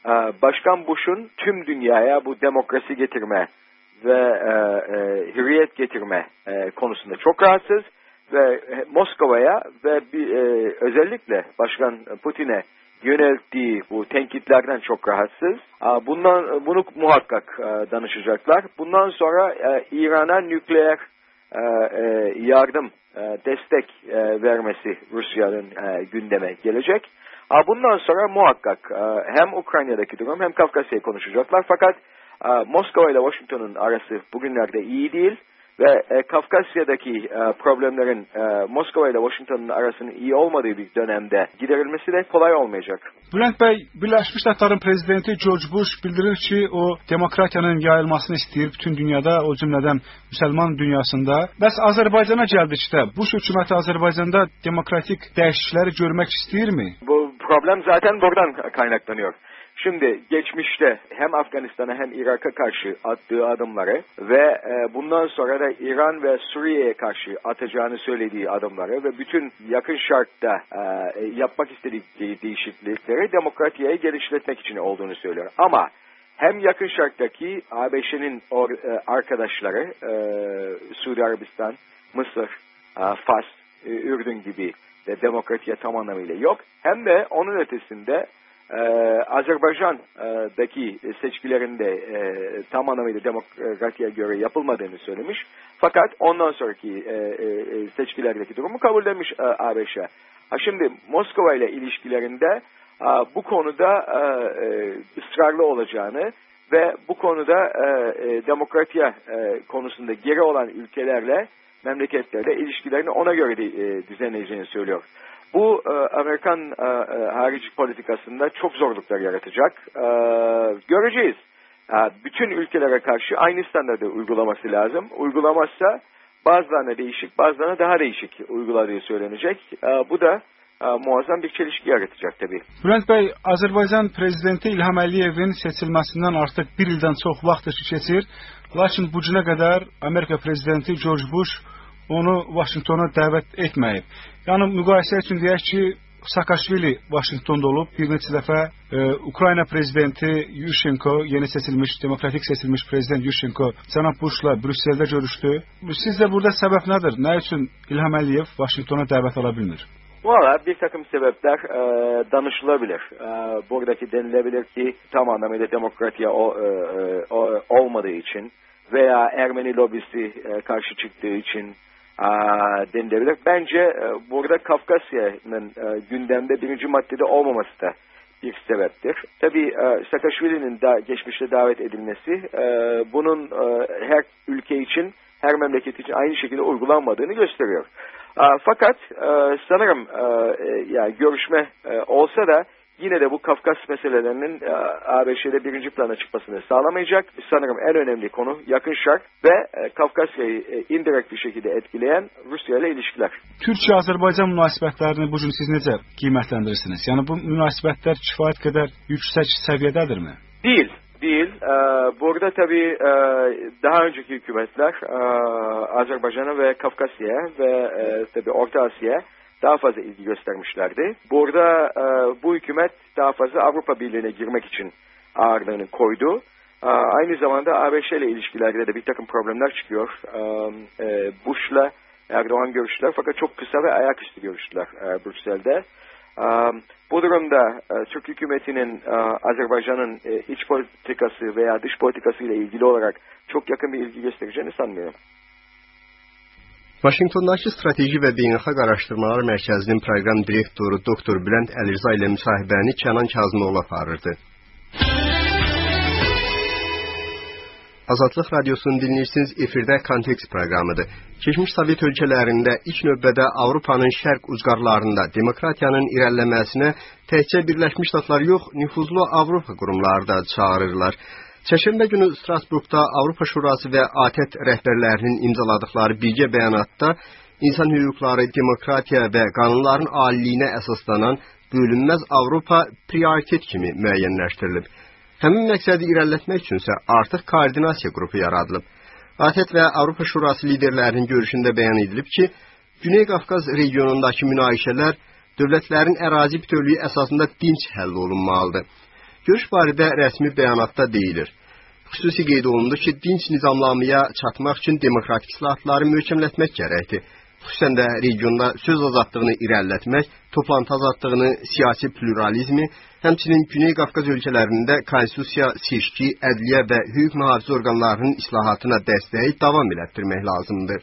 Başkan Bush'un tüm dünyaya bu demokrasi getirme ve e, e, hürriyet getirme e, konusunda çok rahatsız ve Moskova'ya ve bir, e, özellikle Başkan Putin'e yönelttiği bu tenkitlerden çok rahatsız. Bundan bunu muhakkak e, danışacaklar. Bundan sonra e, İran'a nükleer e, e, yardım, e, destek e, vermesi Rusya'nın e, gündeme gelecek. Bundan sonra muhakkak hem Ukrayna'daki durum hem Kafkasya'yı konuşacaklar. Fakat Moskova ile Washington'un arası bugünlerde iyi değil ve Kafkasya'daki problemlerin Moskova ile Washington'un arasının iyi olmadığı bir dönemde giderilmesi de kolay olmayacak. Bülent Bey, Birləşmiş Ştatların prezidenti George Bush bildirir ki, o demokratiyanın yayılmasını istəyir bütün dünyada, o cümlədən müsəlman dünyasında. Bəs Azərbaycana gəldikdə, Bush hökuməti Azərbaycanda demokratik dəyişiklikləri görmək istəyirmi? Bu problem zaten buradan kaynaklanıyor. Şimdi geçmişte hem Afganistan'a hem Irak'a karşı attığı adımları ve e, bundan sonra da İran ve Suriye'ye karşı atacağını söylediği adımları ve bütün yakın şartta e, yapmak istediği değişiklikleri demokratiyayı genişletmek için olduğunu söylüyor. Ama hem yakın şarttaki A B Ş'nin or, e, arkadaşları e, Suudi Arabistan, Mısır, e, Fas, e, Ürdün gibi de demokratiye tam anlamıyla yok. Hem de onun ötesinde Ee, Azerbaycan'daki seçkilerinde e, tam anlamıyla demokrasiye göre yapılmadığını söylemiş. Fakat ondan sonraki e, e, seçkilerdeki durumu kabullenmiş e, A B Ş. Ha şimdi Moskova ile ilişkilerinde e, bu konuda e, e, ısrarlı olacağını ve bu konuda e, e, demokrasiye e, konusunda geri olan ülkelerle, memleketlerle ilişkilerini ona göre de, e, düzenleyeceğini söylüyor. Bu e, Amerikan e, e, harici politikasında çok zorluklar yaratacak. E, göreceğiz. E, bütün ülkelere karşı aynı standardı uygulaması lazım. Uygulamazsa bazılarına değişik, bazılarına daha değişik uyguladığı söylenecek. E, bu da e, muazzam bir çelişki yaratacak tabii. Bülent Bey, Azərbaycan prezidenti İlham Əliyevin seçilməsindən artıq bir ildən çox vaxt keçir. Lakin bu günə qədər Amerika prezidenti George Bush onu Vaşinqtona dəvət etməyib. Yəni müqayisə üçün deyək ki, Saakashvili Vaşinqtonda olub, bir neçə dəfə e, Ukrayna prezidenti Yushchenko, yeni seçilmiş, demokratik seçilmiş prezident Yushchenko cənab Bushla Brüsseldə görüşdü. Sizcə burada səbəb nədir? Nə üçün İlham Əliyev Vaşinqtona dəvət ala bilmir? Valla bir takım sebepler e, danışılabilir. E, buradaki denilebilir ki tam anlamıyla demokrasiye o, e, o, olmadığı için veya Ermeni lobisi e, karşı çıktığı için e, denilebilir. Bence e, burada Kafkasya'nın e, gündemde birinci maddede olmaması da bir sebeptir. Tabii e, Saakashvili'nin da geçmişte davet edilmesi e, bunun e, her ülke için, her memleket için aynı şekilde uygulanmadığını gösteriyor. E, fakat e, sanırım e, yani görüşme e, olsa da yine de bu Kafkas meselelerinin e, A B Ş'de birinci plana çıkmasını sağlamayacak. Sanırım en önemli konu Yakın Şark ve e, Kafkasya'yı e, indirekt bir şekilde etkileyen Rusya ile ilişkiler. Türkiye-Azərbaycan münasibətlərini bu gün siz necə qiymətləndirirsiniz? Yəni bu münasibətlər kifayət qədər yüksək səviyyədədirmi? Değil, değil. Ee, burada tabii e, daha önceki hükümetler e, Azerbaycan'a ve Kafkasya'ya ve e, tabii Orta Asya'ya daha fazla ilgi göstermişlerdi. Burada e, bu hükümet daha fazla Avrupa Birliği'ne girmek için ağırlığını koydu. E, aynı zamanda A B Ş ile ilişkilerde de bir takım problemler çıkıyor. E, e, Bush'la Erdoğan görüştüler fakat çok kısa ve ayaküstü görüştüler e, Brüksel'de. E, bu durumda e, Türk hükümetinin e, Azerbaycan'ın e, iç politikası veya dış politikası ile ilgili olarak çok yakın bir ilgi göstereceğini sanmıyorum. Vaşinqtondakı Strateji və Beynəlxalq Araşdırmalar Mərkəzinin proqram direktoru doktor Bülent Əlirza ilə müsahibəni Kənan Kazımoğlu aparırdı. Azadlıq Radiosunu dinləyirsiniz, efirdə Kontekst proqramıdır. Keçmiş Sovet ölkələrində ilk növbədə Avropanın şərq ucqarlarında demokratiyanın irəliləməsinə təkcə Birləşmiş Ştatlar yox, nüfuzlu Avropa qurumları da çağırırlar. Çərşənbə günü Strasburqda Avropa Şurası və A T E T rəhbərlərinin imzaladıkları birgə bəyanatda insan hüquqları, demokratiya və qanunların aliliyinə əsaslanan bölünməz Avropa prioritet kimi müəyyənləşdirilib. Həmin məqsədi irəlilətmək üçünsə artıq koordinasiya qrupu yaradılıb. A T E T və Avropa Şurası liderlərinin görüşündə bəyan edilib ki, Güney Qafqaz regionundakı münaqişələr dövlətlərin ərazi bütövlüyü əsasında dinc həll olunmalıdır. Görüş barədə rəsmi bəyanatda deyilir. Xüsusi qeyd olundu ki, dinc nizamlamaya çatmaq üçün demokratik islahatları möhkəmlətmək gərəkdir. Xüsusən də regionda söz azadlığını irəlilətmək, toplantı azadlığını, siyasi pluralizmi, həmçinin Güney Qafqaz ölkələrində konstitusiya, seçki, ədliyyə və hüquq mühafizə orqanlarının islahatına dəstəyi davam elətdirmək lazımdır.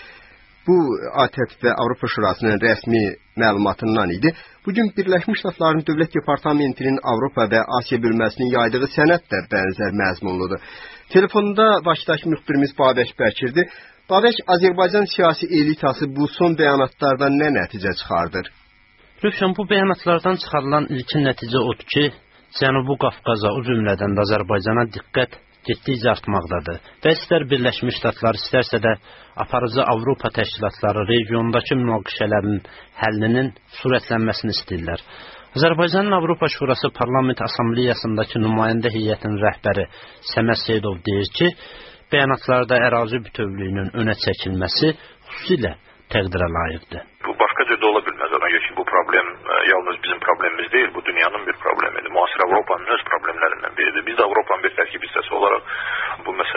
Bu A T E T və Avropa Şurasının rəsmi məlumatından idi. Bugün Birləşmiş Ştatların Dövlət Departamentinin Avropa və Asiya bölməsinin yaydığı sənəd də bənzər məzmunludur. Telefonda Bakıdakı müxbirimiz Babək Bəkirdir. Babək, Azərbaycan siyasi elitası bu son bəyanatlardan nə nəticə çıxardır? Rövşən, bu bəyanatlardan çıxarılan ilkin nəticə odur ki, Cənubi Qafqaza, o cümlədən də Azərbaycana diqqət getdikcə artmaqdadır. Və istər Birləşmiş Ştatlar, istərsə də aparıcı Avropa təşkilatları regiondakı münaqişələrin həllinin sürətlənməsini istəyirlər. Azərbaycanın Avropa Şurası Parlament Assambleyasındakı nümayəndə heyətinin rəhbəri Səməd Seydov deyir ki, bəyanatlarda ərazi bütövlüyünün önə çəkilməsi xüsusilə təqdirə layiqdir. Bu başqa cür də ola bilməz. Ona görə ki, bu problem e, yalnız bizim problemimiz deyil, bu dünyanın bir problemidir. Müasir Avropanın öz problemlərindən biridir. Biz də Avropanın bir tərkib hissəsi olaraq bu məsələ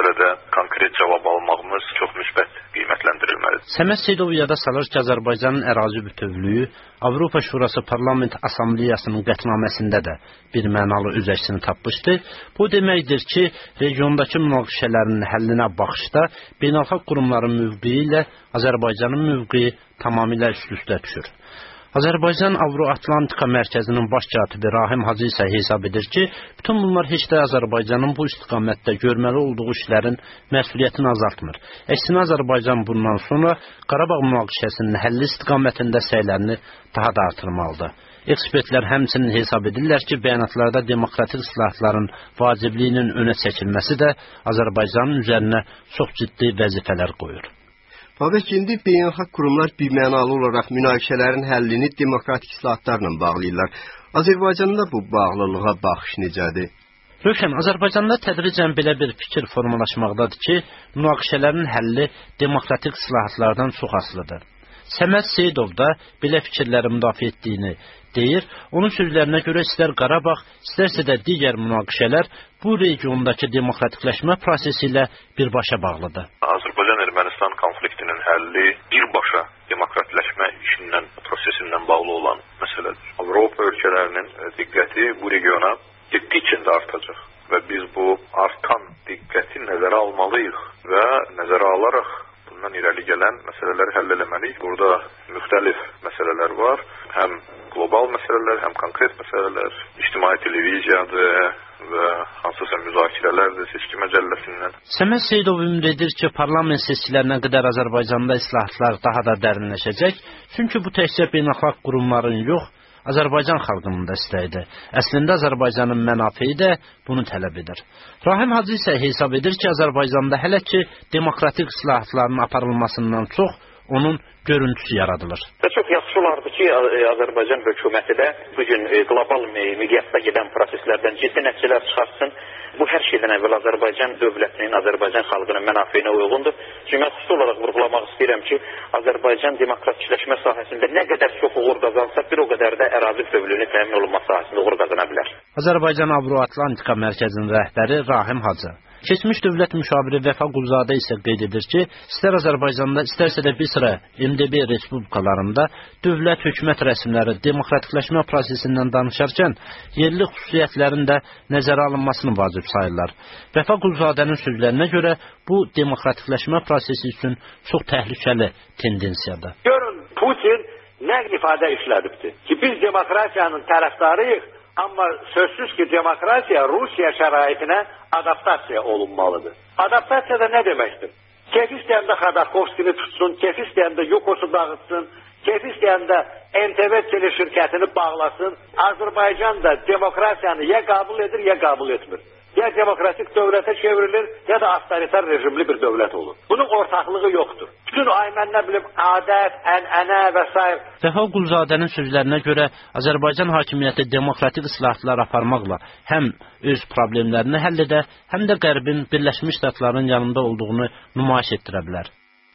məsələdə konkret cavab almağımız çox müsbət qiymətləndirilməlidir. Səməd Seyidov yada salır ki, Azərbaycanın ərazi bütövlüyü Avropa Şurası Parlament Assambleyasının qətnaməsində də bir mənalı öz əksini tapmışdı. Bu deməkdir ki, regiondakı münaqişələrin həllinə baxışda beynəlxalq qurumların mövqeyi ilə Azərbaycanın mövqeyi tamamilə üst-üstə düşür. Azərbaycan Avro-Atlantika Mərkəzinin baş katibi Rahim Hacı isə hesab edir ki, bütün bunlar heç də Azərbaycanın bu istiqamətdə görməli olduğu işlərin məsuliyyətini azaltmır. Əksinə Azərbaycan bundan sonra Qarabağ münaqişəsinin həlli istiqamətində səylərini daha da artırmalıdır. Ekspertlər həmçinin hesab edirlər ki, bəyanatlarda demokratik islahatların vacibliyinin önə çəkilməsi də Azərbaycanın üzərinə çox ciddi vəzifələr qoyur. Babək, indi beynəlxalq qurumlar birmənalı olaraq münaqişələrin həllini demokratik islahatlarla bağlayırlar. Azərbaycanda bu bağlılığa baxış necədir? Rövşən, Azərbaycanda tədricən belə bir fikir formalaşmaqdadır ki, münaqişələrin həlli demokratik islahatlardan çox asılıdır. Səməd Seyidov da belə fikirləri müdafiə etdiyini deyir. Onun sözlərinə görə istər Qarabağ, istərsə də digər münaqişələr bu regiondakı demokratikləşmə prosesi ilə birbaşa bağlıdır. Azərbaycan-Ermənistan konfliktinin həlli birbaşa demokratikləşmə işindən, prosesindən bağlı olan məsələdir. Avropa ölkələrinin diqqəti bu regiona getdikcə də artacaq və biz bu artan diqqəti nəzərə almalıyıq və nəzərə alaraq bundan irəli gələn məsələləri həll eləməliyik. Burada müxtəlif məsələlər var. Həm qlobal məsələlər, həm konkret məsələlər, ictimai televiziyadır və hansısa müzakirələrdir seçki məcəlləsindən. Səməd Seyidov ümid edir ki, parlament seçkilərinə qədər Azərbaycanda islahatlar daha da dərinləşəcək. Çünki bu təkcə beynəlxalq qurumların yox, Azərbaycan xalqının da istəyidir. Əslində Azərbaycanın mənafeyi də bunu tələb edir. Rahim Hacı isə hesab edir ki, Azərbaycanda hələ ki demokratik islahatların aparılmasından çox onun görüntüsü yaradılır. Çox yaxşı olardı ki, Azərbaycan hökuməti də bugün qlobal miqyasda gedən proseslərdən ciddi nəticələr çıxartsın. Bu hər şeydən əvvəl Azərbaycan dövlətinin, Azərbaycan xalqının mənafeyinə uyğundur. Çünki mən xüsusi olaraq vurğulamaq istəyirəm ki, Azərbaycan demokratikləşmə sahəsində nə qədər çox uğur qazansa, bir o qədər də ərazi bütövlüyünün təmin olunma sahəsində uğur qazana bilər. Azərbaycan Avro-Atlantika Mərkəzinin rəhbəri Rahim Hacı. Keçmiş dövlət müşaviri Vəfa Quluzadə isə qeyd edir ki, istər Azərbaycanda, istərsə də bir sıra M D B respublikalarında dövlət hökumət rəsmiləri demokratikləşmə prosesindən danışarkən yerli xüsusiyyətlərin də nəzərə alınmasını vacib sayırlar. Vəfa Quluzadənin sözlərinə görə bu demokratikləşmə prosesi üçün çox təhlükəli tendensiyadır. Görün, Putin nə ifadə işlədibdir ki, biz demokratiyanın tərəfdarıyıq. Amma sözsüz ki, demokratiya Rusiya şəraitinə adaptasiya olunmalıdır. Adaptasiya da nə deməkdir? Keyf istəyəndə Xodorkovskini tutsun, keyf istəyəndə Yukosu dağıtsın, keyf istəyəndə N T V teleširkətini bağlasın. Azərbaycan da demokratiyanı ya qəbul edir, ya qəbul etmir. Ya demokratik dövlətə çevrilir, ya da avtoritar rejimli bir dövlət olur. Bunun ortaqlığı yoxdur. Bütün aynen nə bilim, adət, ənənə və s. Vəfa Quluzadənin sözlərinə görə Azərbaycan hakimiyyəti demokratik islahatlar aparmaqla həm öz problemlərini həll edə, həm də Qərbin Birləşmiş Ştatların yanında olduğunu nümayiş etdirə bilər.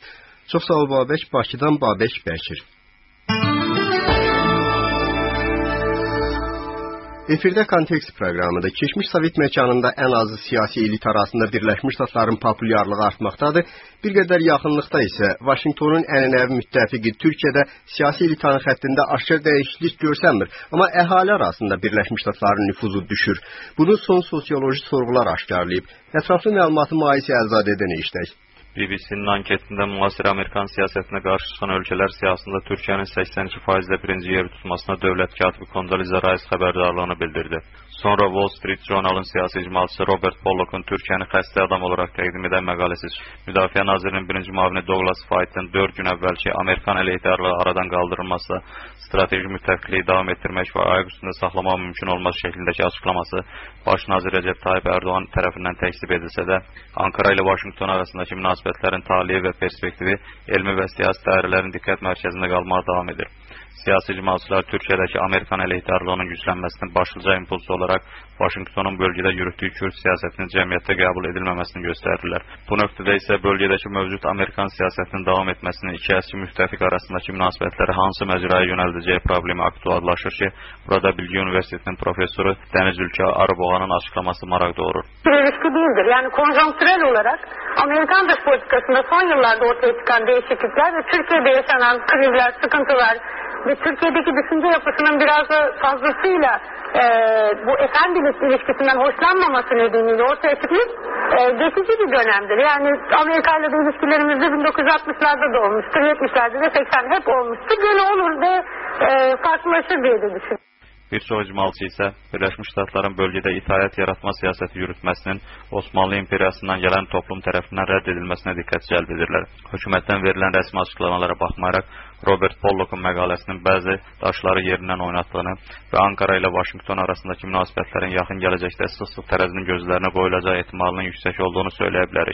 Çox sağ ol Babək. Bakıdan Babək Bəkir. Efirdə Kontekst proqramında keçmiş Sovet məkanında ən azı siyasi elit arasında Birləşmiş Ştatların populyarlığı artmaqdadır. Bir qədər yaxınlıqda isə Vaşinqtonun ənənəvi müttəfiqi Türkiyədə siyasi elitanın xəttində aşkar dəyişiklik görsənmir. Amma əhali arasında Birləşmiş Ştatların nüfuzu düşür. Bunu son sosioloji sorğular aşkarlayıb. Ətraflı məlumatı Maisi Əlzadədən eşitək. B B C-nin anketində müasir Amerikan siyasətinə qarşı çıxan ölkələr siyasətində Türkiyənin səksən iki faizlə birinci yeri tutmasına dövlət katibi Kondoliza Rice xəbərdarlığını bildirdi. Sonra Wall Street Journal'ın siyasi icmalçısı Robert Pollock'un Türkiyəni xəstə adam olaraq təqdim edən məqaləsi Müdafiə Nazirinin birinci müavini Douglas Feith'in dörd gün əvvəlki Amerikan əleyhdarlığı aradan qaldırılması, strateji müttəfiqliyi davam etdirmək və ayaq üstündə saxlamaq mümkün olmaz şəklindəki açıqlaması Baş nazir Recep Tayyip Erdoğan tərəfindən təksib edilsə də, Ankara ilə Vaşinqton arasındakı münasibətlərin taliyi və perspektivi elmi və siyasi dairələrin diqqət mərkəzində qalmağa davam edir. Siyasi icmalçılar Türkiyədəki Amerikan əleyhdarlığının güclənməsinin başlıca impulsu olaraq Vaşinqtonun bölgədə yürütdüyü Kürt siyasətinin cəmiyyətdə qəbul edilməməsini göstərirlər. Bu nöqtədə isə bölgədəki mövcud Amerikan siyasətinin davam etməsinin iki əski müttəfiq arasındakı münasibətləri hansı məcraya yönəldəcəyi problemi aktuallaşır ki, burada Bilgi Üniversitetinin professoru Dəniz Ülkə Arıboğanın açıklaması maraq doğurur. İlişki değildir. Yani konjonktürel olarak Amerikan dış politikasında son yıllarda ortaya çıkan değişiklikler ve Türkiye'de yaşanan krizler, sıkıntılar ve Türkiye'deki düşünce yapısının biraz da fazlasıyla e, bu efendilik ilişkisinden hoşlanmaması nedeniyle ortaya çıkmış e, geçici bir dönemdir. Yani Amerika ile de ilişkilerimizde bin dokuz yüz altmışlarda da olmuştur, yetmişlerde de seksen hep olmuştur. Böyle olur ve e, farklılaşır diye de düşünüyorum. Bir çox icmalçı isə Birləşmiş Ştatların bölgədə itaət yaratma siyasəti yürütməsinin Osmanlı imperiyasından gələn toplum tərəfindən rədd edilməsinə diqqət cəlb edirlər. Hökumətdən verilən rəsmi açıqlamalara baxmayaraq, Robert Pollock'un məqaləsinin bəzi daşları yerindən oynatdığını və Ankara ilə Vaşinqton arasındakı münasibətlərin yaxın gələcəkdə sıx-sıx tərəzinin gözlərinə qoyulacağı ehtimalının yüksək olduğunu söyləyə bilərik.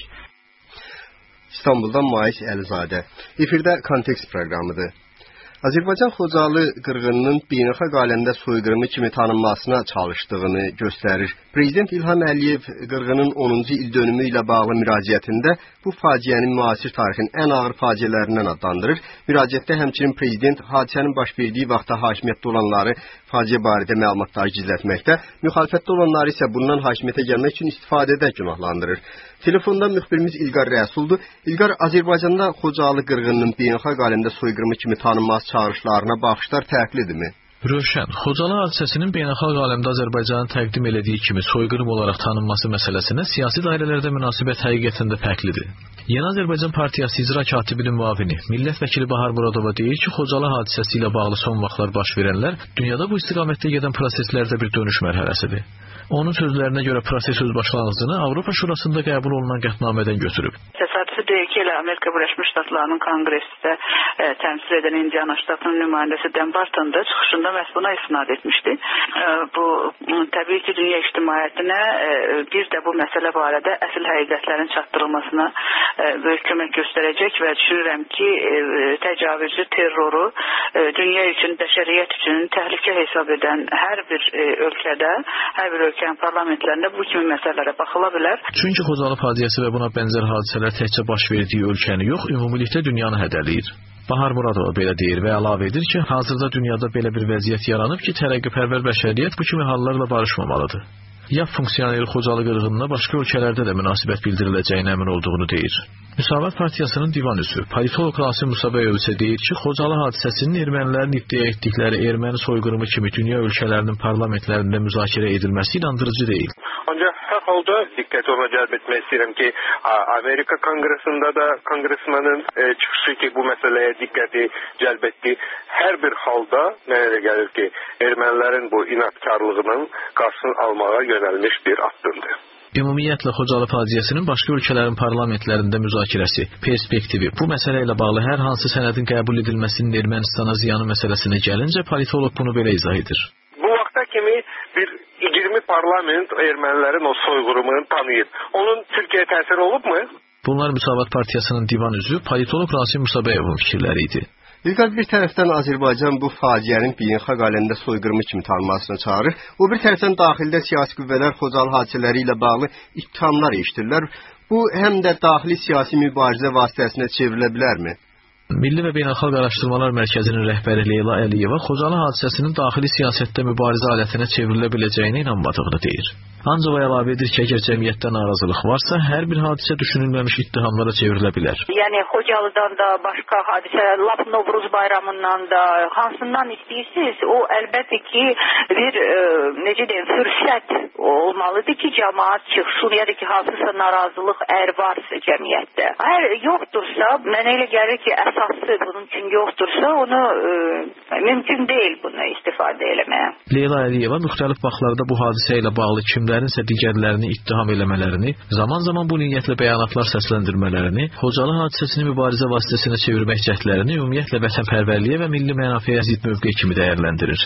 İstanbuldan Mais Əlizadə. Efirdə Kontekst proqramıdır. Azərbaycan Xocalı qırğınının beynəlxalq aləmdə soyqırımı kimi tanınmasına çalışdığını göstərir. Prezident İlham Əliyev qırğının onuncu il dönümü ilə bağlı müraciətində bu faciəni müasir tarixin ən ağır faciələrindən adlandırır. Müraciətdə həmçinin prezident hadisənin baş verdiyi vaxtda hakimiyyətdə olanları faciə barədə məlumatlar gizlətməkdə, müxalifətdə olanları isə bundan hakimiyyətə gəlmək üçün istifadədə günahlandırır. Telefonda müxbirimiz İlqar Rəsuldur. İlqar, Azərbaycanda Xocalı qırğınının beynəlxalq aləmdə soyqırımı kimi tanınması çağırışlarına baxışlar fərqlidirmi? Rövşən, Xocalı hadisəsinin beynəlxalq aləmdə Azərbaycanın təqdim elədiyi kimi soyqırım olaraq tanınması məsələsinə siyasi dairələrdə münasibət həqiqətən də fərqlidir. Yeni Azərbaycan Partiyası icra katibinin müavini, millət vəkili Bahar Muradova deyir ki, Xocalı hadisəsi ilə bağlı son vaxtlar baş verənlər dünyada bu istiqamətdə gedən proseslərdə bir dönüş mərhələsidir. Onun sözlərinə görə proses öz başlanğıcını Avropa Şurasında qəbul olunan qətnamədən götürüb. Təsadüfi deyil ki, elə Amerika Birləşmiş Ştatlarının konqresdə e, təmsil edən Indiana ştatının nümayəndəsi Dan Barton da çıxışında məhz buna istinad etmişdi. E, bu təbii ki, dünya ictimaiyyətinə e, bir də bu məsələ barədə əsl həqiqətlərin çatdırılmasına e, böyük kömək göstərəcək və düşünürəm ki, e, təcavüzü, terroru e, dünya üçün, bəşəriyyət üçün təhlükə hesab edən hər bir e, ölkədə, hər bir ölkədə parlamentlərində bu kimi məsələlərə baxıla bilər. Çünki Xocalı faciəsi və buna bənzər hadisələr təkcə baş verdiyi ölkəni yox, ümumilikdə dünyanı hədələyir. Bahar Muradova belə deyir və əlavə edir ki, hazırda dünyada belə bir vəziyyət yaranıb ki, tərəqqipərvər bəşəriyyət bu kimi hallarla barışmamalıdır. YAP funksioneri Xocalı qırğınına başqa ölkələrdə də münasibət bildiriləcəyinə əmin olduğunu deyir. Müsavat Partiyasının divan üzvü, politolog Rasim Musabəyov isə deyir ki, Xocalı hadisəsinin ermənilərin iddia etdikləri erməni soyqırımı kimi dünya ölkələrinin parlamentlərində müzakirə edilməsi inandırıcı deyil. Ancaq hər halda diqqəti ona cəlb etmək istəyirəm ki, Amerika Konqresində da konqresmenin e, çıxışı ki, bu məsələyə diqqəti cəlb etdi. Hər bir halda mənə gəlir ki, ermənilərin bu inadkarlığının qarşısını almağa yönəlmiş bir addımdır. Ümumiyyətlə Xocalı faciəsinin başqa ölkələrin parlamentlərində müzakirəsi, perspektivi, bu məsələ ilə bağlı hər hansı sənədin qəbul edilməsinin Ermənistana ziyanı məsələsinə gəlincə politolog bunu belə izah edir. Bu vaxta kimi bir iyirmi parlament ermənilərin o soyqırımını tanıyır. Onun Türkiyəyə təsiri olubmu? Bunlar Müsavat Partiyasının divan üzvü politolog Rasim Musabəyovun fikirləri idi. İlqar, bir tərəfdən Azərbaycan bu faciənin beynəlxalq aləmdə soyqırımı kimi tanınmasına çağırır. O bir tərəfdən daxildə siyasi qüvvələr Xocalı hadisələri ilə bağlı ittihamlar eşidirlər. Bu həm də daxili siyasi mübarizə vasitəsinə çevrilə bilərmi? Milli və Beynəlxalq Araşdırmalar Mərkəzinin rəhbəri Leyla Əliyeva Xocalı hadisəsinin daxili siyasətdə mübarizə alətinə çevrilə biləcəyini inanmadığını deyir. Ancaq o əlavə edir ki, əgər cəmiyyətdə narazılıq varsa, hər bir hadisə düşünülməmiş ittihamlara çevrilə bilər. Yəni Xocalıdan da, başqa hadisələr, lap Novruz bayramından da, hansından istəyirsiniz, o əlbəttə ki, bir e, necə deyim, fürsət olmalıdır ki, cəmaat çıxsın, ya da ki, hansısa narazılıq əgər varsa cəmiyyətdə. Əgər yoxdursa, mənə elə gəlir ki, əsası bunun üçün yoxdursa, onu e, mümkün deyil bunu istifadə eləməyə. Leyla Əliyeva müxtəlif vaxtlarda bu hadisə ilə bağlı kimlərinsə digərlərini ittiham eləmələrini, zaman-zaman bu niyyətlə bəyanatlar səsləndirmələrini, Xocalı hadisəsini mübarizə vasitəsinə çevirmək cəhdlərini ümumiyyətlə vətənpərvərliyə və milli mənafəyə zid mövqe kimi dəyərləndirir.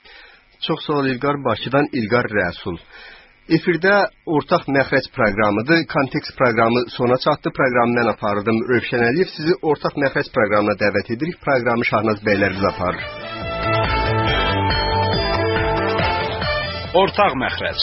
Çox sağ ol İlqar, Bakıdan İlqar Rəsul. Efirdə ortaq məxrəc proqramıdır. Kontekst proqramı sona çatdı. Proqramı mən aparırdım. Rövşən Əliyev sizi ortaq məxrəc proqramına dəvət edirik. Proqramı Şahnaz bəyləriniz aparır. Ortaq məxrəc.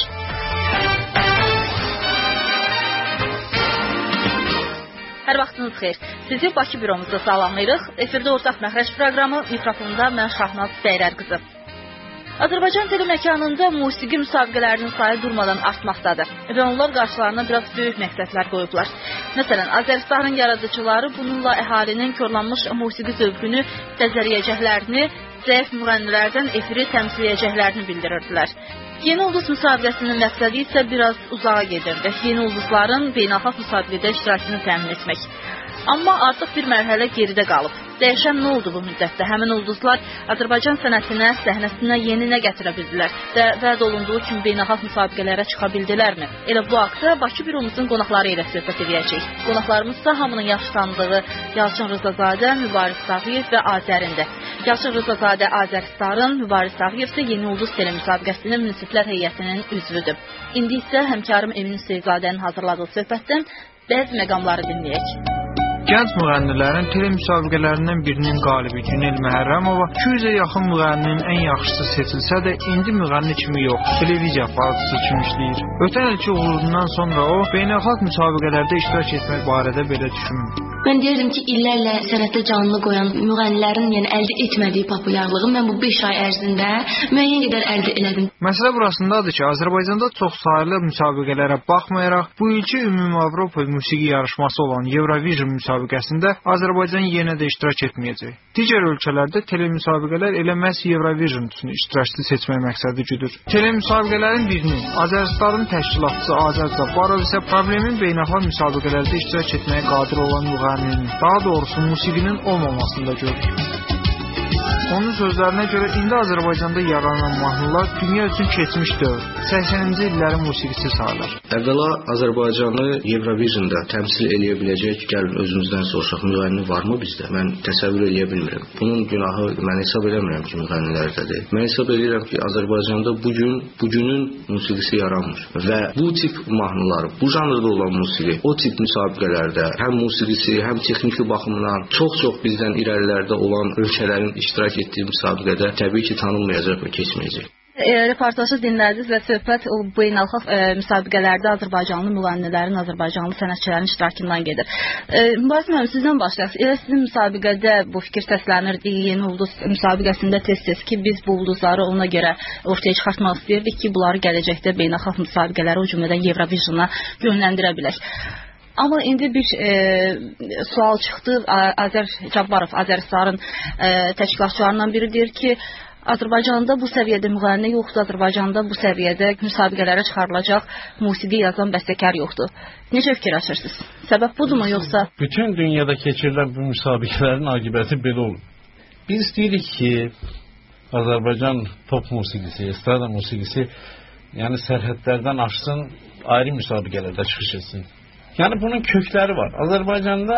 Hər vaxtınız xeyir. Sizi Bakı büromuzda salamlayırıq. Efirdə Ortaq Məxrəc proqramı, mikrofonda mən Şahnaz Bəyrər qızı. Azərbaycan teleməkanında musiqi müsabiqələrinin sayı durmadan artmaqdadır və onlar qarşılarına biraz böyük məqsədlər qoyublar. Məsələn, Azəristanın yaradıcıları bununla əhalinin korlanmış musiqi zövqünü təzələyəcəklərini, zəif müğənnilərdən efiri təmsiləyəcəklərini bildirirdilər. Yeni Ulduz müsabiqəsinin məqsədi isə biraz uzağa gedirdi. Yeni ulduzların beynəlxalq müsabiqədə iştirakını təmin etmək. Amma artıq bir mərhələ geridə qalıb. Dəyişən nə oldu bu müddətdə? Həmin ulduzlar Azərbaycan sənətinə, səhnəsinə yeni nə gətirə bildilər və vəd olunduğu kimi beynəlxalq müsabiqələrə çıxa bildilərmi? Elə bu haqda Bakı büromuzun qonaqları ilə söhbət edəcəyik. Qonaqlarımız da hamının yaxşı tanıdığı Yalçın Rızazadə, Mübariz Tağıyev və Azərindir. Yalçın Rızazadə Azəristarın, Mübariz Tağıyev isə Yeni Ulduz telemusabaqəsinin münsiflər heyətinin üzvüdür. İndi isə həmkarım Emin Hüseynzadənin hazırladığı söhbətdən bəzi məqamları dinləyək. Gənc müğənnilərin telemusabaqələrindən birinin qalibi Günel Məhərrəmova iki yüzə yaxın müğənninin ən yaxşısı seçilsə də indi müğənni kimi yox, televiziya aparatçısı kimi işləyir. Ötən ilki uğurundan sonra o, beynəlxalq müsabiqələrdə iştirak etmək barədə belə düşünür. Mən deyirdim ki, illərlə sənətdə canlı qoyan müğənnilərin yəni əldə etmədiyi populyarlığı mən bu beş ay ərzində müəyyən qədər əldə elədim. Məsələ burasındadır ki, Azərbaycanda çoxsaylı müsabiqələrə baxmayaraq, bu ilki Ümumi Avropa musiqi yarışması olan Eurovision müsabiqəsində Azərbaycan yenə də iştirak etməyəcək. Digər ölkələrdə telemusabaqələr elə məhz Eurovision üçün iştirakçı seçmək məqsədi güdür. Telemusabaqələrin birinin Azəristarın təşkilatçısı Azər Cabbarov isə problemin beynəlxalq müsabiqələrdə iştirak etməyə qadir olan müğənninin, daha doğrusu musiqinin olmamasında görür. Onun sözlərinə görə indi Azərbaycanda yaranan mahnılar dünya üçün keçmiş dövr, səksəninci illərin musiqisi sayılır. Əvvəla Azərbaycanı Eurovisionda təmsil eləyə biləcək, gəlin özümüzdən soruşaq, müğənni varmı bizdə? Mən təsəvvür eləyə bilmirəm. Bunun günahı mən hesab eləmirəm ki, müğənnilərdədir. Mən hesab edirəm ki, Azərbaycanda bugün, bugünün musiqisi yaranmır və bu tip mahnılar, bu janrda olan musiqi, o tip müsabiqələrdə həm musiqisi, həm texniki baxımından çox-çox bizdən irəlilərdə olan ölkələrin iştirak etdiyi müsabiqədə təbii ki, tanınmayacaq və keçməyəcək. E, reportajı dinlədiniz və söhbət o beynəlxalq e, müsabiqələrdə Azərbaycanlı müğənnilərin, Azərbaycanlı sənətçilərin iştirakından gedir. E, Mübariz müəllim, sizdən başlayaq. Elə sizin müsabiqədə bu fikir səslənirdi, Yeni Ulduz müsabiqəsində tez-tez ki, biz bu ulduzları ona görə ortaya çıxartmaq istəyirdik ki, bunları gələcəkdə beynəlxalq müsabiqələrə, o cümlədən Eurovision'a yönləndirə bilək. Amma indi bir e, sual çıxdı. Azər Cabbarov, Azəristarın e, təşkilatçılarından biri deyir ki, Azərbaycanda bu səviyyədə müğənni yoxdur, Azərbaycanda bu səviyyədə müsabiqələrə çıxarılacaq musiqi yazan bəstəkar yoxdur. Necə fikirləşirsiniz? Səbəb budurmu yoxsa? Bütün dünyada keçirilən bu müsabiqələrin aqibəti belə olur. Biz deyirik ki, Azərbaycan pop musiqisi, estrada musiqisi yəni sərhədlərdən aşsın, ayrı müsabiqələrdə çıxış etsin. Yəni bunun kökləri var. Azərbaycanda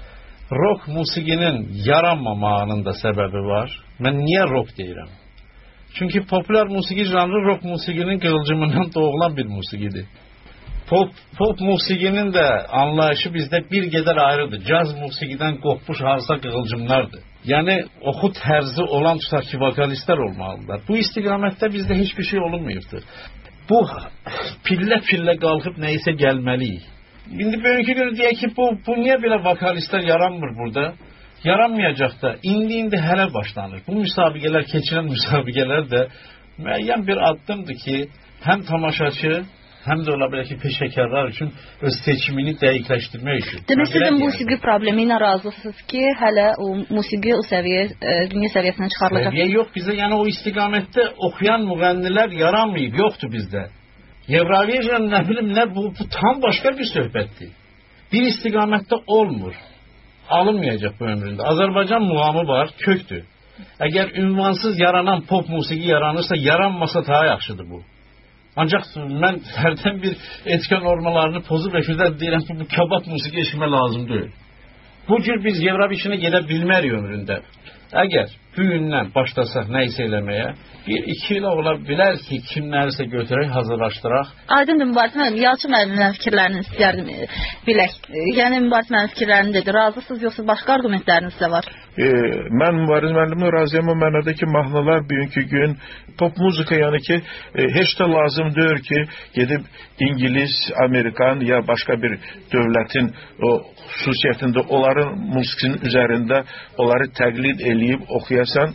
rock musiqinin yaranmamağının da səbəbi var. Mən niyə rock deyirəm? Çünki populyar musiqi janrı rock musiqinin qığılcımından doğulan bir musiqidir. Pop, pop musiqinin də anlayışı bizdə bir qədər ayrıdır. Caz musiqidən qopmuş hansısa qığılcımlardır. Yəni oxu tərzi olan tutaq ki, vokalistlər olmalıdırlar. Bu istiqamətdə bizdə heç bir şey olunmayıbdır. Bu pillə-pillə qalxıb nəyisə gəlməliyik. İndi bugünkü günü deyək ki, bu, bu niyə belə vokalistlər yaranmır burada? Yaranmayacaq da. İndi-indi hələ başlanır. Bu müsabiqələr, keçirən müsabiqələr də müəyyən bir addımdır ki, həm tamaşaçı, həm də ola bilər ki, peşəkarlar üçün öz seçimini dəqiqləşdirmək üçün. Demək sizin musiqi problemi ilə razısınız ki, hələ o musiqi o səviyyə, e, dünya səviyyəsinə çıxarılacaq? Səviyyə yox bizdə, yəni o istiqamətdə oxuyan müğənnilər yaranmayıb, yoxdur bizdə. Eurovision nə bilim nə bu, bu tam başqa bir söhbətdir. Bir istiqamətdə olmur. Alınmayacaq bu ömründə. Azərbaycan muğamı var, kökdür. Əgər ünvansız yaranan pop musiqi yaranırsa, yaranmasa daha yaxşıdır bu. Ancaq mən hərdən bir etika normalarını pozub rəşidən deyirəm ki, bu kabab musiqi eşitmə lazım deyil. Bu cür biz Eurovision'a gedə bilmərik ömründə. Əgər bugündən başlasaq nə isə eləməyə, bir iki il ola bilər ki, kimlərisə götürək, hazırlaşdıraq. Aydındır Mübariz müəllim, Yalçın müəllimin fikirlərini istəyərdim bilək. Yəni Mübariz müəllim fikirlərini dedi, razısınız yoxsa başqa argumentləriniz də var? E, mən Mübariz müəllimlə razıyam o mənada ki, mahnılar bugünkü gün pop muzika, yəni ki, e, heç də lazım deyil ki, gedib İngiliz, Amerikan ya başqa bir dövlətin o xüsusiyyətində onların musikinin üzərində onları təqlid eləyib oxuyasan,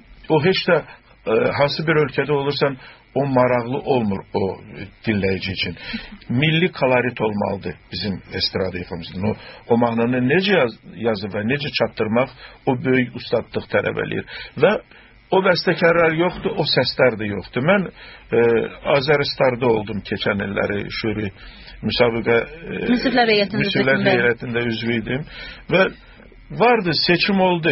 o heç də e, hansı bir ölkədə olursan o maraqlı olmur o dinləyici üçün. Milli kolorit olmalıdır bizim estrada ifamızda. O, o mahnını necə yaz, yazıb və necə çatdırmaq o böyük ustadlıq tələb eləyir. Və o bəstəkarlar yoxdur, o səslər də yoxdur. Mən e, Azəristarda oldum keçən illəri şöri müsabiqə e, Müsiflər heyətində üzvü idim və vardı, seçim oldu.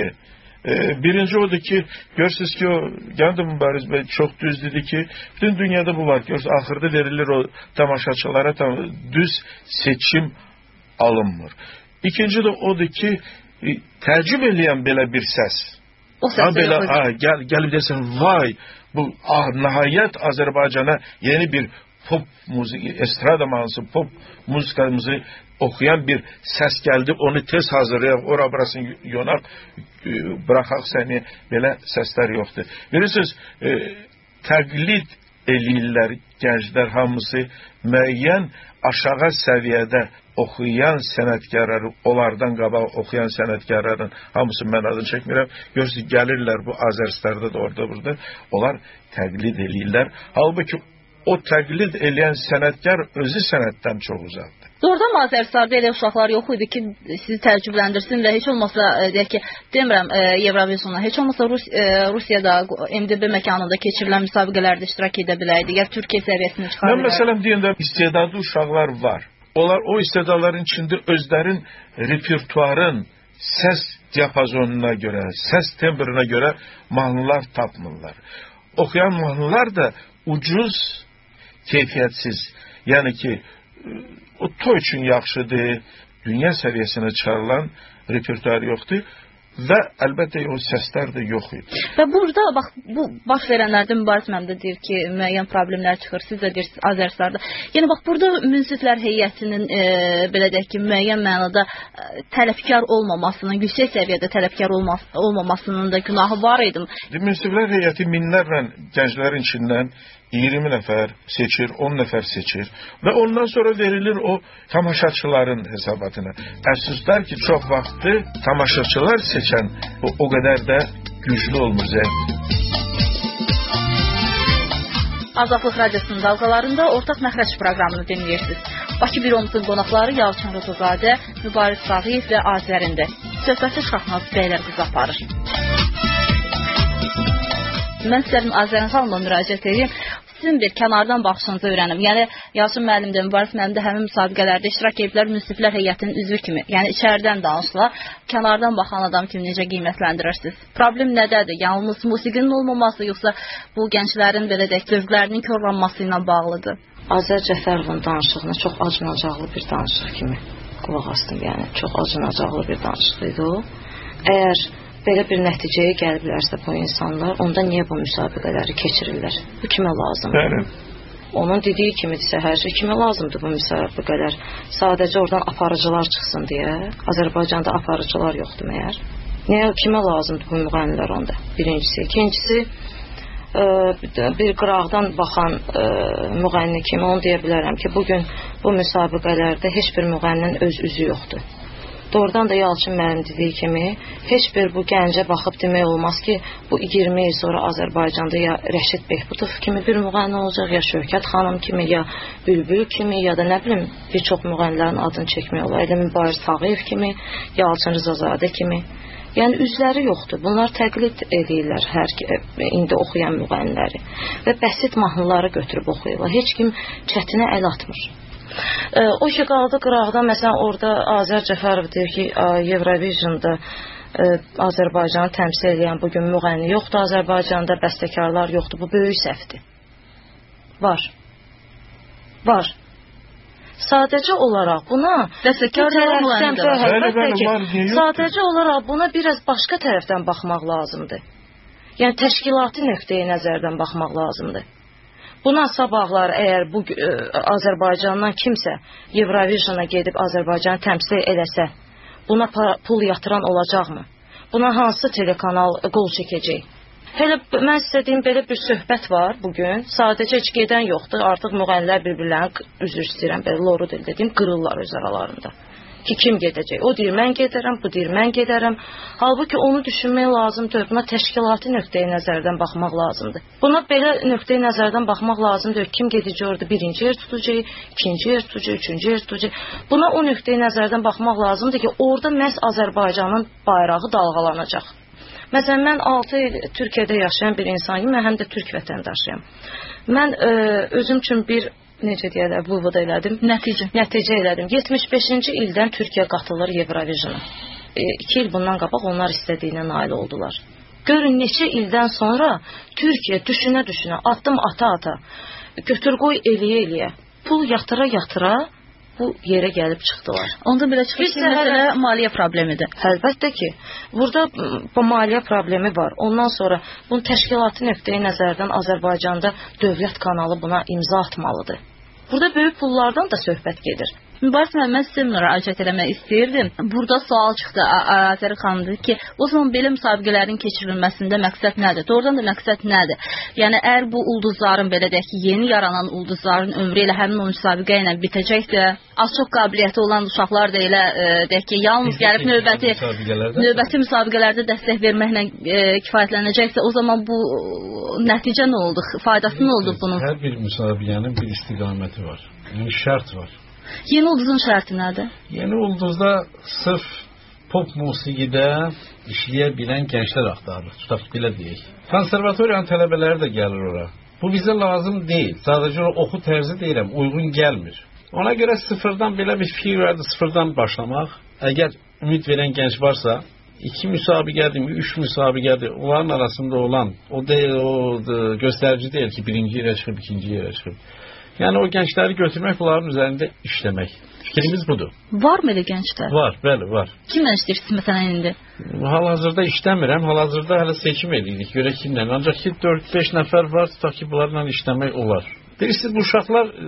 E, birinci odur ki, görürsünüz ki o Gəncə Mübariz bəy çox düz dedi ki, bütün dünyada bu var. Görürsünüz, axırda verilir o tamaşaçılara tam, düz seçim alınmır. İkinci de odur ki, e, təəccüb eləyən belə bir səs. O səs ha, belə, ha, gəl, gəlib desən, vay, bu ah, nəhayət Azərbaycana yeni bir pop müzik, estrada mahnısı, pop muzikamızı okuyan bir səs gəldi, onu tez hazırlayaq, ora burasını yonaq, bıraxaq səni, belə səslər yoxdur. Bilirsiniz, e, təqlid eləyirlər gənclər hamısı müəyyən aşağı səviyyədə oxuyan sənətkarları, onlardan qabaq oxuyan sənətkarların hamısı mən adını çəkmirəm. Görürsünüz, gəlirlər bu Azəristarda da orada burada, onlar təqlid eləyirlər. Halbuki o təqlid eləyən sənətkar özü sənətdən çox uzaqdır. Doğrudan Azəristarda elə uşaqlar yox idi ki, sizi təəccübləndirsin və heç olmasa, deyək ki, demirəm Eurovision'a, heç olmasa Rus, e, Rusiyada M D B məkanında keçirilən müsabiqələrdə iştirak edə bilərdi, ya Türkiyə səviyyəsini çıxarır. Mən məsələn deyəndə istedadlı uşaqlar var. Onlar o istedadların içində özlərin repertuarın səs diapazonuna görə, səs tembrına görə mahnılar tapmırlar. Oxuyan mahnılar da ucuz, keyfiyyətsiz. Yəni ki, o toy üçün yaxşıdır, dünya səviyyəsinə çıxarılan repertuar yoxdur və əlbəttə o səslər də yox idi. Və burada bax bu baş verənlərdə Mübariz müəllim də deyir ki, müəyyən problemlər çıxır, siz də deyirsiniz Azəristarda. Yəni bax burada münsiflər heyətinin e, belə deyək ki, müəyyən mənada e, tələbkar olmamasının, yüksək səviyyədə tələbkar olmas olmamasının da günahı var idi. Münsiflər heyəti minlərlə gənclərin içindən iyirmi nəfər seçir, on nəfər seçir və ondan sonra verilir o tamaşaçıların hesabatına. Əfsuslar ki, çox vaxtı tamaşaçılar seçən o, o qədər də güclü olmur zəng. Azadlıq Radyosunun dalğalarında ortaq məxrəc proqramını dinləyirsiniz. Bakı büromuzun qonaqları Yalçın Rızazadə, Mübariz Sağıyev və Azərində. Söhbəti Şahnaz bəylər qız aparır. Mən sizlərin Azərin xanımla müraciət edeyim. Sizin bir kənardan baxışınızı öyrənim. Yəni, Yalçın müəllim də, Mübariz müəllim də həmin müsabiqələrdə iştirak ediblər, münsiflər heyətinin üzvü kimi. Yəni, içəridən danışılar. Kənardan baxan adam kimi necə qiymətləndirirsiniz? Problem nədədir? Yalnız musiqinin olmaması, yoxsa bu gənclərin, belə deyək, zövqlərinin korlanması ilə bağlıdır? Azər Cəfərovun danışığına çox acınacaqlı bir danışıq kimi qulaq astım. Yəni, çox acınacaqlı bir danışıq idi o. Əgər belə bir nəticəyə gəliblərsə bu insanlar, onda niyə bu müsabiqələri keçirirlər? Bu kimə lazımdır? Bəli. Onun dediyi kimidirsə, hər şey kimə lazımdır bu müsabiqələr? Sadəcə oradan aparıcılar çıxsın deyə. Azərbaycanda aparıcılar yoxdur məyər? Niyə, kimə lazımdır bu müğənnilər onda? Birincisi. İkincisi, bir qıraqdan baxan müğənni kimi onu deyə bilərəm ki, bugün bu müsabiqələrdə heç bir müğənninin öz üzü yoxdur. Doğrudan da Yalçın müəllim dediyi kimi, heç bir bu gəncə baxıb demək olmaz ki, bu iyirmi il sonra Azərbaycanda ya Rəşid Behbudov kimi bir müğənni olacaq, ya Şövkət xanım kimi, ya Bülbül kimi, ya da nə bilim, bir çox müğənnilərin adını çəkmək olar. Elə Mübariz Sağıyev kimi, Yalçın Rızazadə kimi. Yəni üzləri yoxdur. Bunlar təqlid edirlər hər indi oxuyan müğənniləri və bəsit mahnıları götürüb oxuyurlar. Heç kim çətinə əl atmır. O ki qaldı qıraqdan, məsələn orada Azər Cəfərov deyir ki, Eurovision'da Azərbaycanı təmsil edən bugün müğənni yoxdur, Azərbaycanda bəstəkarlar yoxdur. Bu böyük səhvdir. Var. Var. Sadəcə olaraq buna dəstəkkarlar sadəcə olaraq buna biraz başqa tərəfdən baxmaq lazımdır. Yəni təşkilati nöqteyi nəzərdən baxmaq lazımdır. Buna sabahlar əgər bu ə, Azərbaycandan kimsə Eurovisiona gedib Azərbaycanı təmsil eləsə, buna pul yatıran olacaqmı? Buna hansı telekanal qol çəkəcək? Hələ mən sizə deyim, belə bir söhbət var bugün. Sadəcə heç gedən yoxdur. Artıq müğənnilər bir-birlərini, üzr istəyirəm, belə loru dil dediyim, qırırlar öz aralarında. Ki kim gedəcək? O deyir, mən gedərəm, bu deyir, mən gedərəm. Halbuki onu düşünmək lazımdır. Buna təşkilati nöqteyi nəzərdən baxmaq lazımdır. Buna belə nöqteyi nəzərdən baxmaq lazımdır. Kim gedəcək orada birinci yer tutacaq, ikinci yer tutacaq, üçüncü yer tutacaq. Buna o nöqteyi nəzərdən baxmaq lazımdır ki, orada məhz Azərbaycanın bayrağı dalğalanacaq. Məsələn, mən altı il Türkiyədə yaşayan bir insanım, mən həm də türk vətəndaşıyam. Mən ə, özüm üçün bir, necə deyərlər, vıvıda elədim, nəticə, nəticə elədim. yetmiş beşinci ildən Türkiyə qatılır Eurovisiona. E, iki il bundan qabaq onlar istədiyinə nail oldular. Görün, neçə ildən sonra Türkiyə düşünə-düşünə, addım ata-ata, götür-qoy eləyə-eləyə, pul yatıra-yatıra bu yerə gəlib çıxdılar. Ondan belə çıxır ki, məsələ maliyyə problemidir. Əlbəttə ki, burada bu maliyyə problemi var. Ondan sonra bunun təşkilati nöqteyi nəzərdən Azərbaycanda dövlət kanalı buna imza atmalıdır. Burada böyük pullardan da söhbət gedir. Mübariz müəllim, mən sizə müraciət eləmək istəyirdim. Burada sual çıxdı Azəri xanımdır ki, o zaman belə müsabiqələrin keçirilməsində məqsəd nədir? Doğrudan da məqsəd nədir? Yəni, əgər bu ulduzların, belə deyək ki, yeni yaranan ulduzların ömrü ilə həmin o müsabiqə ilə bitəcəksə, az çox qabiliyyəti olan uşaqlar da elə, e, deyək ki, yalnız gəlib növbəti müsabiqələrdə, növbəti müsabiqələrdə dəstək verməklə e, kifayətlənəcəksə, o zaman bu nəticə nə oldu? Faydası nə oldu bunun? Hər bir müsabiqənin bir istiqaməti var. Yəni, şərt var. Yeni ulduzun şərti nədir? Yeni ulduzda sırf pop musiqidə işləyə bilən gənclər axtarır. Tutaq belə deyək. Konservatoriyanın tələbələri də gəlir ora. Bu bizə lazım deyil. Sadəcə oxu tərzi deyirəm, uyğun gəlmir. Ona görə sıfırdan belə bir fikir verdi, sıfırdan başlamaq. Əgər ümid verən gənc varsa, iki müsabiqədir, üç müsabiqədir, onların arasında olan o, deyil, o göstərici deyil ki, birinci yerə çıxıb, ikinci yerə çıxıb. Yəni o gəncləri götürmək, bunların üzərində işləmək. Fikrimiz budur. Var mı elə gənclər? Var, bəli, var. Kimlə işləyirsiniz məsələn indi? Hal-hazırda işləmirəm, hal-hazırda hələ seçim edirik, görə kimlə. Ancaq ki, dörd beş nəfər var, tutaq ki, bunlarla işləmək olar. Bilirsiniz, bu uşaqlar e,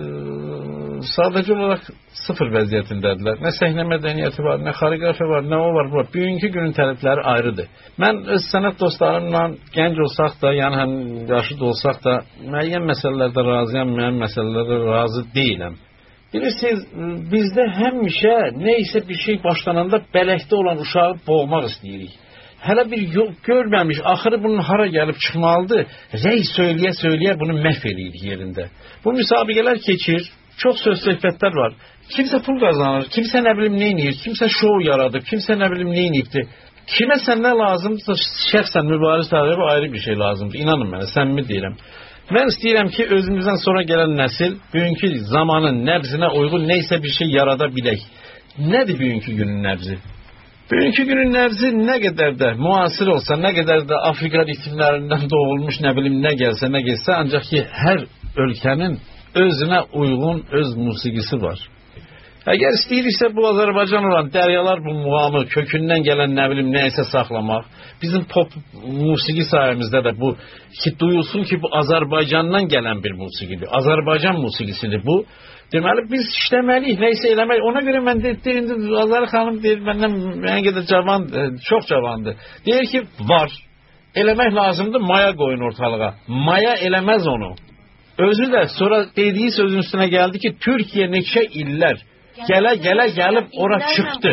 sadəcə olaraq sıfır vəziyyətindədirlər. Nə səhnə mədəniyyəti var, nə xoreografiya var, nə o var, bu var. Bugünkü günün tələbləri ayrıdır. Mən öz sənət dostlarımla gənc olsaq da, yəni həm yaşlı da olsaq da, müəyyən məsələlərdə razıyam, müəyyən məsələlərdə razı deyiləm. Bilirsiniz, bizdə həmişə neysə bir şey başlananda bələkdə olan uşağı boğmaq istəyirik. Hələ bir yol görməmiş, axırı bunun hara gəlib çıxmalıdır, rəy söyləyə-söyləyə bunu məhv edirik yerində. Bu müsabiqələr keçir, çox söz söhbətlər var. Kimsə pul qazanır, kimsə nə bilim neyniyir, kimsə şou yaradıb, kimsə nə bilim neyniyibdir. Kiməsə nə lazımdırsa, şəxsən mübariz tarixi ayrı bir şey lazımdır. İnanın mənə, səmimi deyirəm. Mən istəyirəm ki, özümüzdən sonra gələn nəsil bugünkü zamanın nəbzinə uyğun neysə bir şey yarada bilək. Nədir bugünkü günün nəbzi? Bugünkü günün nəbzi nə qədər də müasir olsa, nə qədər də Afrika ritmlərindən doğulmuş nə bilim nə gəlsə, nə gəlsə, ancaq ki, hər ölkənin özünə uyğun öz musiqisi var. Əgər istəyiriksə bu Azərbaycan olan dəryalar bu muğamı kökündən gələn nə bilim nəysə saxlamaq, bizim pop musiqi sayəmizdə də bu ki, duyulsun ki, bu Azərbaycandan gələn bir musiqidir. Azərbaycan musiqisidir bu. Deməli, biz işləməliyik, nəysə eləmək. Ona görə mən deyir, Azər xanım deyir, məndən mənə qədər cavan, çox cavandır. Deyir ki, var. Eləmək lazımdır, maya qoyun ortalığa. Maya eləməz onu. Özü də sonra dediyi sözün üstünə gəldi ki, Türkiyə neçə illər gələ-gələ gəlib ora çıxdı.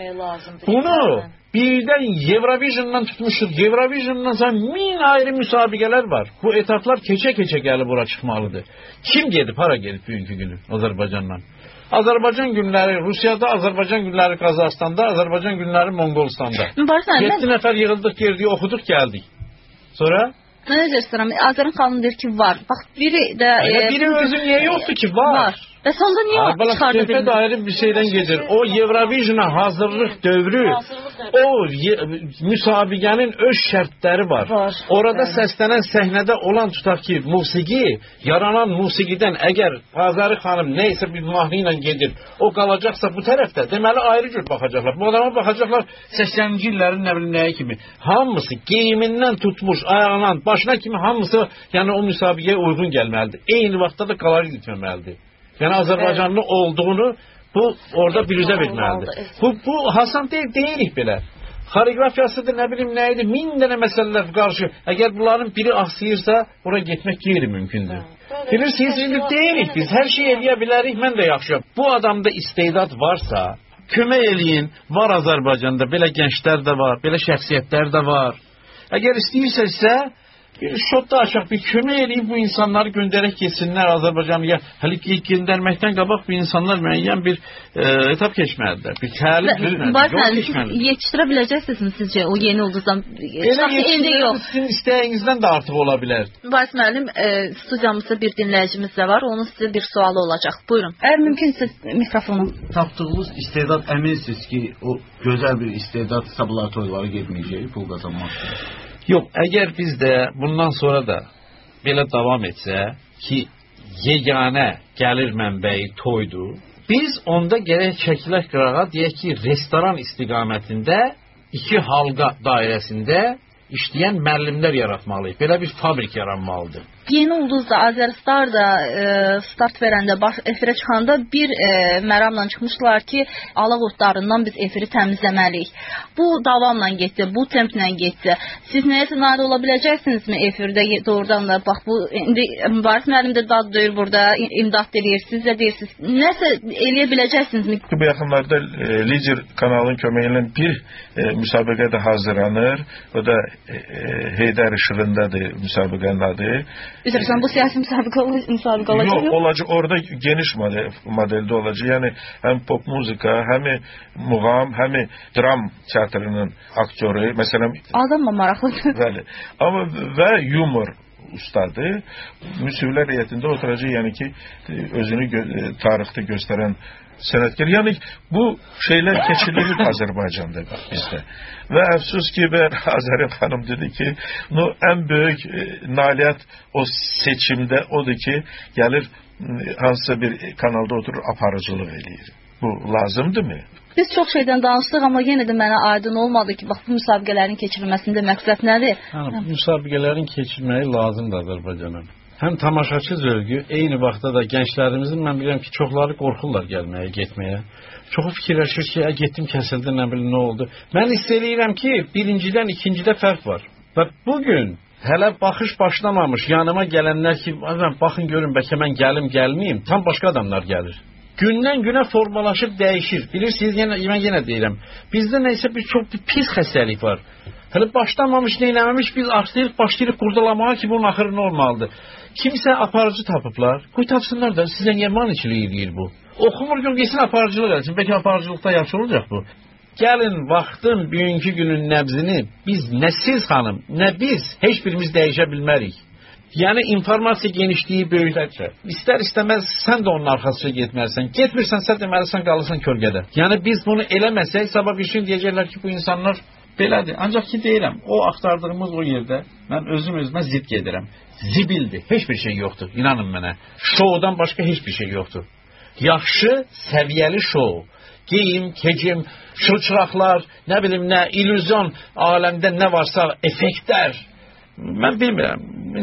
Bunu birdən Eurovision'dan tutmuşdur. Eurovision'dan sonra min ayrı müsabiqələr var. Bu etaplar keçə-keçə gəlib ora çıxmalıdır. Kim gedib, hara gedib bugünkü günü Azərbaycandan? Azərbaycan günləri Rusiyada, Azərbaycan günləri Qazaxstanda, Azərbaycan günləri Monqolistanda. yeddi nəfər yığıldıq, girdik, oxuduq, gəldik. Sonra? Mən necə istəyirəm, Azərin xanım deyir ki, var. Bax, biri də... E, biri özü niyə yoxdur ki, var? Var. Bəs onda niyə çıxarda bilmir? Söhbət ayrı bir şeydən gedir. O Eurovision'a hazırlıq dövrü, o müsabiqənin öz şərtləri var. var. Orada evet. Səslənən səhnədə olan tutaq ki, musiqi, yaranan musiqidən əgər Azəri xanım neysə bir mahnı ilə gedir, o qalacaqsa bu tərəfdə, deməli ayrı cür baxacaqlar. Bu adama baxacaqlar səksəninci illərin nə bilim nəyi kimi. Hamısı geyimindən tutmuş, ayağından, başına kimi hamısı yəni o müsabiqəyə uyğun gəlməlidir. Eyni vaxtda da kalorit etməməlidir. Yəni Azərbaycanlı evet. olduğunu bu orada biruzə verməlidir. Bu, bu Hasan deyil, deyilik belə. Xoreografiyasıdır, nə bilim nəydi, min dənə məsələlər qarşı. Əgər bunların biri axsayırsa, oraya getmək qeyri-mümkündür. Bilirsiniz, indi deyilik biz, hər şey eləyə bilərik, mən də yaxşıyam. Bu adamda istedad varsa, kömək eləyin, var Azərbaycanda, belə gənclər də var, belə şəxsiyyətlər də var. Əgər istəyirsə, bir şotda açaq, bir kömək eləyib bu insanları göndərək geçsinlər Azərbaycanlıya. Hələ ki, göndərməkdən qabaq bu insanlar müəyyən bir e, etap keçməlidir. Bir təlim düzməlidir. Siz yetişdirə biləcəksiniz sizcə o yeni ulduzdan? Elə yetişdirək, sizin istəyinizdən də artıq ola bilər. Bayis müəllim, e, studiyamızda bir dinləyicimiz də var. Onun sizə bir sualı olacaq. Buyurun. Əgər mümkünsə mikrofonu. Tapdığınız istedad əminsiniz ki, o gözəl bir istedad laboratoriyalara getməyəcək pul qazanmaq üçün. Yox, əgər biz də bundan sonra da belə davam etsə ki, yeganə gəlir mənbəyi toydur, biz onda gərək çəkilər qırağa deyək ki, restoran istiqamətində iki halqa dairəsində işləyən müəllimlər yaratmalıyıq. Belə bir fabrik yaranmalıdır. Yeni Ulduz da, Azərstar da e, start verəndə, baş efirə çıxanda bir e, məramla çıxmışlar ki, alaq otlarından biz efiri təmizləməliyik. Bu davamla getdi, bu templə getdi. Siz nəyə nail ola biləcəksinizmi efirdə doğrudan da? Bax, bu indi Mübarək müəllim də dad döyür burada, imdad eləyir, siz də deyirsiniz. Nəsə eləyə biləcəksinizmi? Bu yaxınlarda e, Lider kanalın köməyi ilə bir e, müsabiqə də hazırlanır. O da e, Heydər işığındadır müsabiqənin adı. Üzrəsən, bu siyasi müsabiqə olacaq mı? Yox, olacaq, orada geniş model, modeldə olacaq. Yəni, həm pop muzika, həm muğam, həm dram teatrının aktyoru. Məsələn, adam mı maraqlıdır? Bəli. Amma və yumor ustadı. Müsivlər heyətində oturacaq, yəni ki, özünü gö tarixdə göstərən sənətkar. Yəni, bu şeylər keçirilir Azərbaycanda bizdə. Və əfsus ki, Azəri xanım dedi ki, no, ən böyük e, nailiyyət o seçimdə odur ki, gəlir hansısa bir kanalda oturur, aparıcılıq eləyir. Bu lazımdır mı? Biz çox şeydən danışdıq, amma yenə də mənə aydın olmadı ki, bax, bu müsabiqələrin keçirilməsində məqsəd nədir? Hə, müsabiqələrin keçirməyi lazımdır Azərbaycana. Həm tamaşaçı zövqü, eyni vaxtda da gənclərimizin, mən bilirəm ki, çoxları qorxurlar gəlməyə, getməyə. Çoxu fikirləşir ki, getdim kəsildi, nə bilim, nə oldu. Mən hiss eləyirəm ki, birincidən ikincidə fərq var. Və bugün hələ baxış başlamamış, yanıma gələnlər ki, baxın görün, bəlkə mən gəlim, gəlməyim, tam başqa adamlar gəlir. Gündən günə formalaşıb dəyişir. Bilirsiniz, yenə, mən yenə deyirəm, bizdə neysə bir çox bir pis xəstəlik var. Hələ başlamamış, neynəməmiş biz axsayırıq, başlayırıq qurdalamağa ki, bunun axırı nə olmalıdır. Kimsə aparıcı tapıblar, qoy tapsınlar da, sizə niyə maniçilik edir bu? Oxumur gün geçsin aparıcılıq eləsin, bəlkə aparıcılıqda yaxşı olacaq bu. Gəlin, vaxtın bugünkü günün nəbzini biz, nə siz xanım, nə biz, heç birimiz dəyişə bilmərik. Yəni, informasiya genişliyi böyüklərcə. İstər istəməz, sən də onun arxasıca getməlisən. Getmirsənsə deməli, sən qalırsan kölgədə. Yəni, biz bunu eləməsək, sabah bir şey deyəcəklər ki, bu insanlar belədir. Ancaq ki, deyirəm, o axtardığımız o yerdə, mən özüm özümə zid gedirəm. Zibildir, heç bir şey yoxdur, inanın mənə. Şoudan başqa heç bir şey yoxdur. Yaxşı, səviyyəli şou. Geyim, kecim, şılçıraqlar, nə bilim nə, illüzyon aləmdə nə varsa, effektlər. Mən bilmirəm.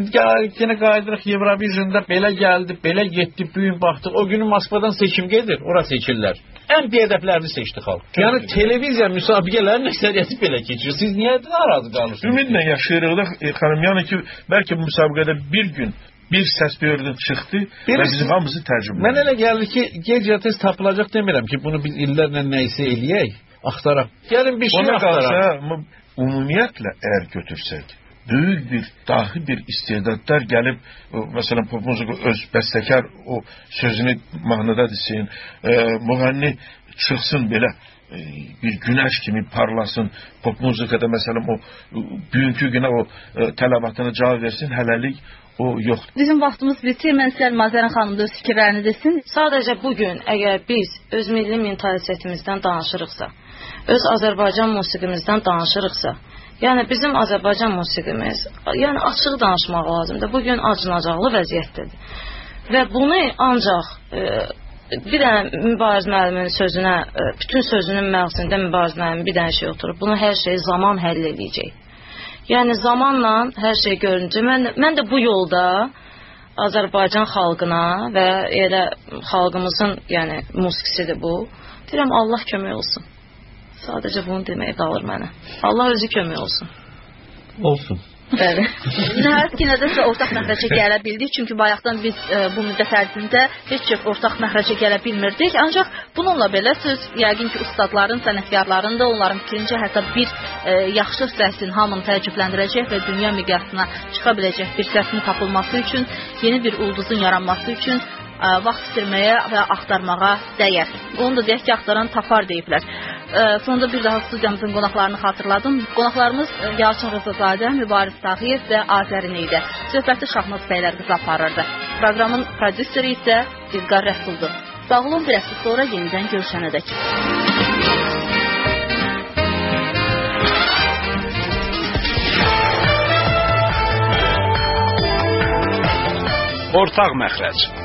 Yenə qayıdırıq Eurovision'da belə gəldi, belə getdi, büyün baxdıq. O günü Moskvadan seçim gedir, ora seçirlər. Ən biyədəflərini seçdi xalq. Yəni televiziya müsabiqələrin əksəriyyəti belə keçir. Siz niyə narazı qalırsınız? Ümidlə yaşayırıq da xanım, yəni ki, bəlkə bu müsabiqədə bir gün bir səs böyürdən çıxdı və bizim hamımızı tərcümə. Mən elə gəldi ki, gecə tez tapılacaq demirəm ki, bunu biz illərlə nəysə eləyək, axtaraq. Gəlin bir şey axtaraq. Ümumiyyətlə, əgər götürsək, böyük bir, dahi bir istedadlar gəlib, məsələn, pop muzika öz bəstəkar o sözünü mahnıda desin, e, müğənni çıxsın belə, bir günəş kimi parlasın, pop muzikada məsələn o bugünkü günə o tələbatına cavab versin, hələlik o yoxdur. Bizim vaxtımız bitir. Mən sizlər Mazərin xanım da öz fikirlərini desin. Sadəcə bugün əgər biz öz milli mentalitetimizdən danışırıqsa, öz Azərbaycan musiqimizdən danışırıqsa, yəni bizim Azərbaycan musiqimiz, yəni açıq danışmaq lazımdır. Bugün acınacaqlı vəziyyətdədir. Və bunu ancaq e, bir dənə Mübariz müəllimin sözünə, e, bütün sözünün məğzində Mübariz müəllimin bir dənə şey oturub. Bunu hər şey zaman həll edəcək. Yəni zamanla hər şey görüncə, mən, mən də bu yolda Azərbaycan xalqına və elə xalqımızın yəni musiqisidir bu. Deyirəm, Allah kömək olsun. Sadəcə bunu deməyə qalır mənə. Allah özü kömək olsun. Olsun. Bəli. Nəhayət ki, nədəsə ortaq məxrəcə gələ bildik. Çünki bayaqdan biz e, bu müddət ərzində heç cür ortaq məxrəcə gələ bilmirdik. Ancaq bununla belə söz yəqin ki, ustadların, sənətkarların da onların fikrincə hətta bir e, yaxşı səsin hamını təəccübləndirəcək və dünya miqyasına çıxa biləcək bir səsin tapılması üçün, yeni bir ulduzun yaranması üçün vaxt itirməyə və axtarmağa dəyər. Onu da deyək ki, axtaran tapar deyiblər. Sonunda bir daha studiyamızın qonaqlarını xatırladım. Qonaqlarımız Yalçın Rızazadə, Mübariz Tağıyev və Azərin idi. Söhbəti Şahnaz bəylər qız aparırdı. Proqramın prodüseri isə İlqar Rəsuldur. Sağ olun, bir həftə sonra yenidən görüşənədək. Ortaq məxrəc.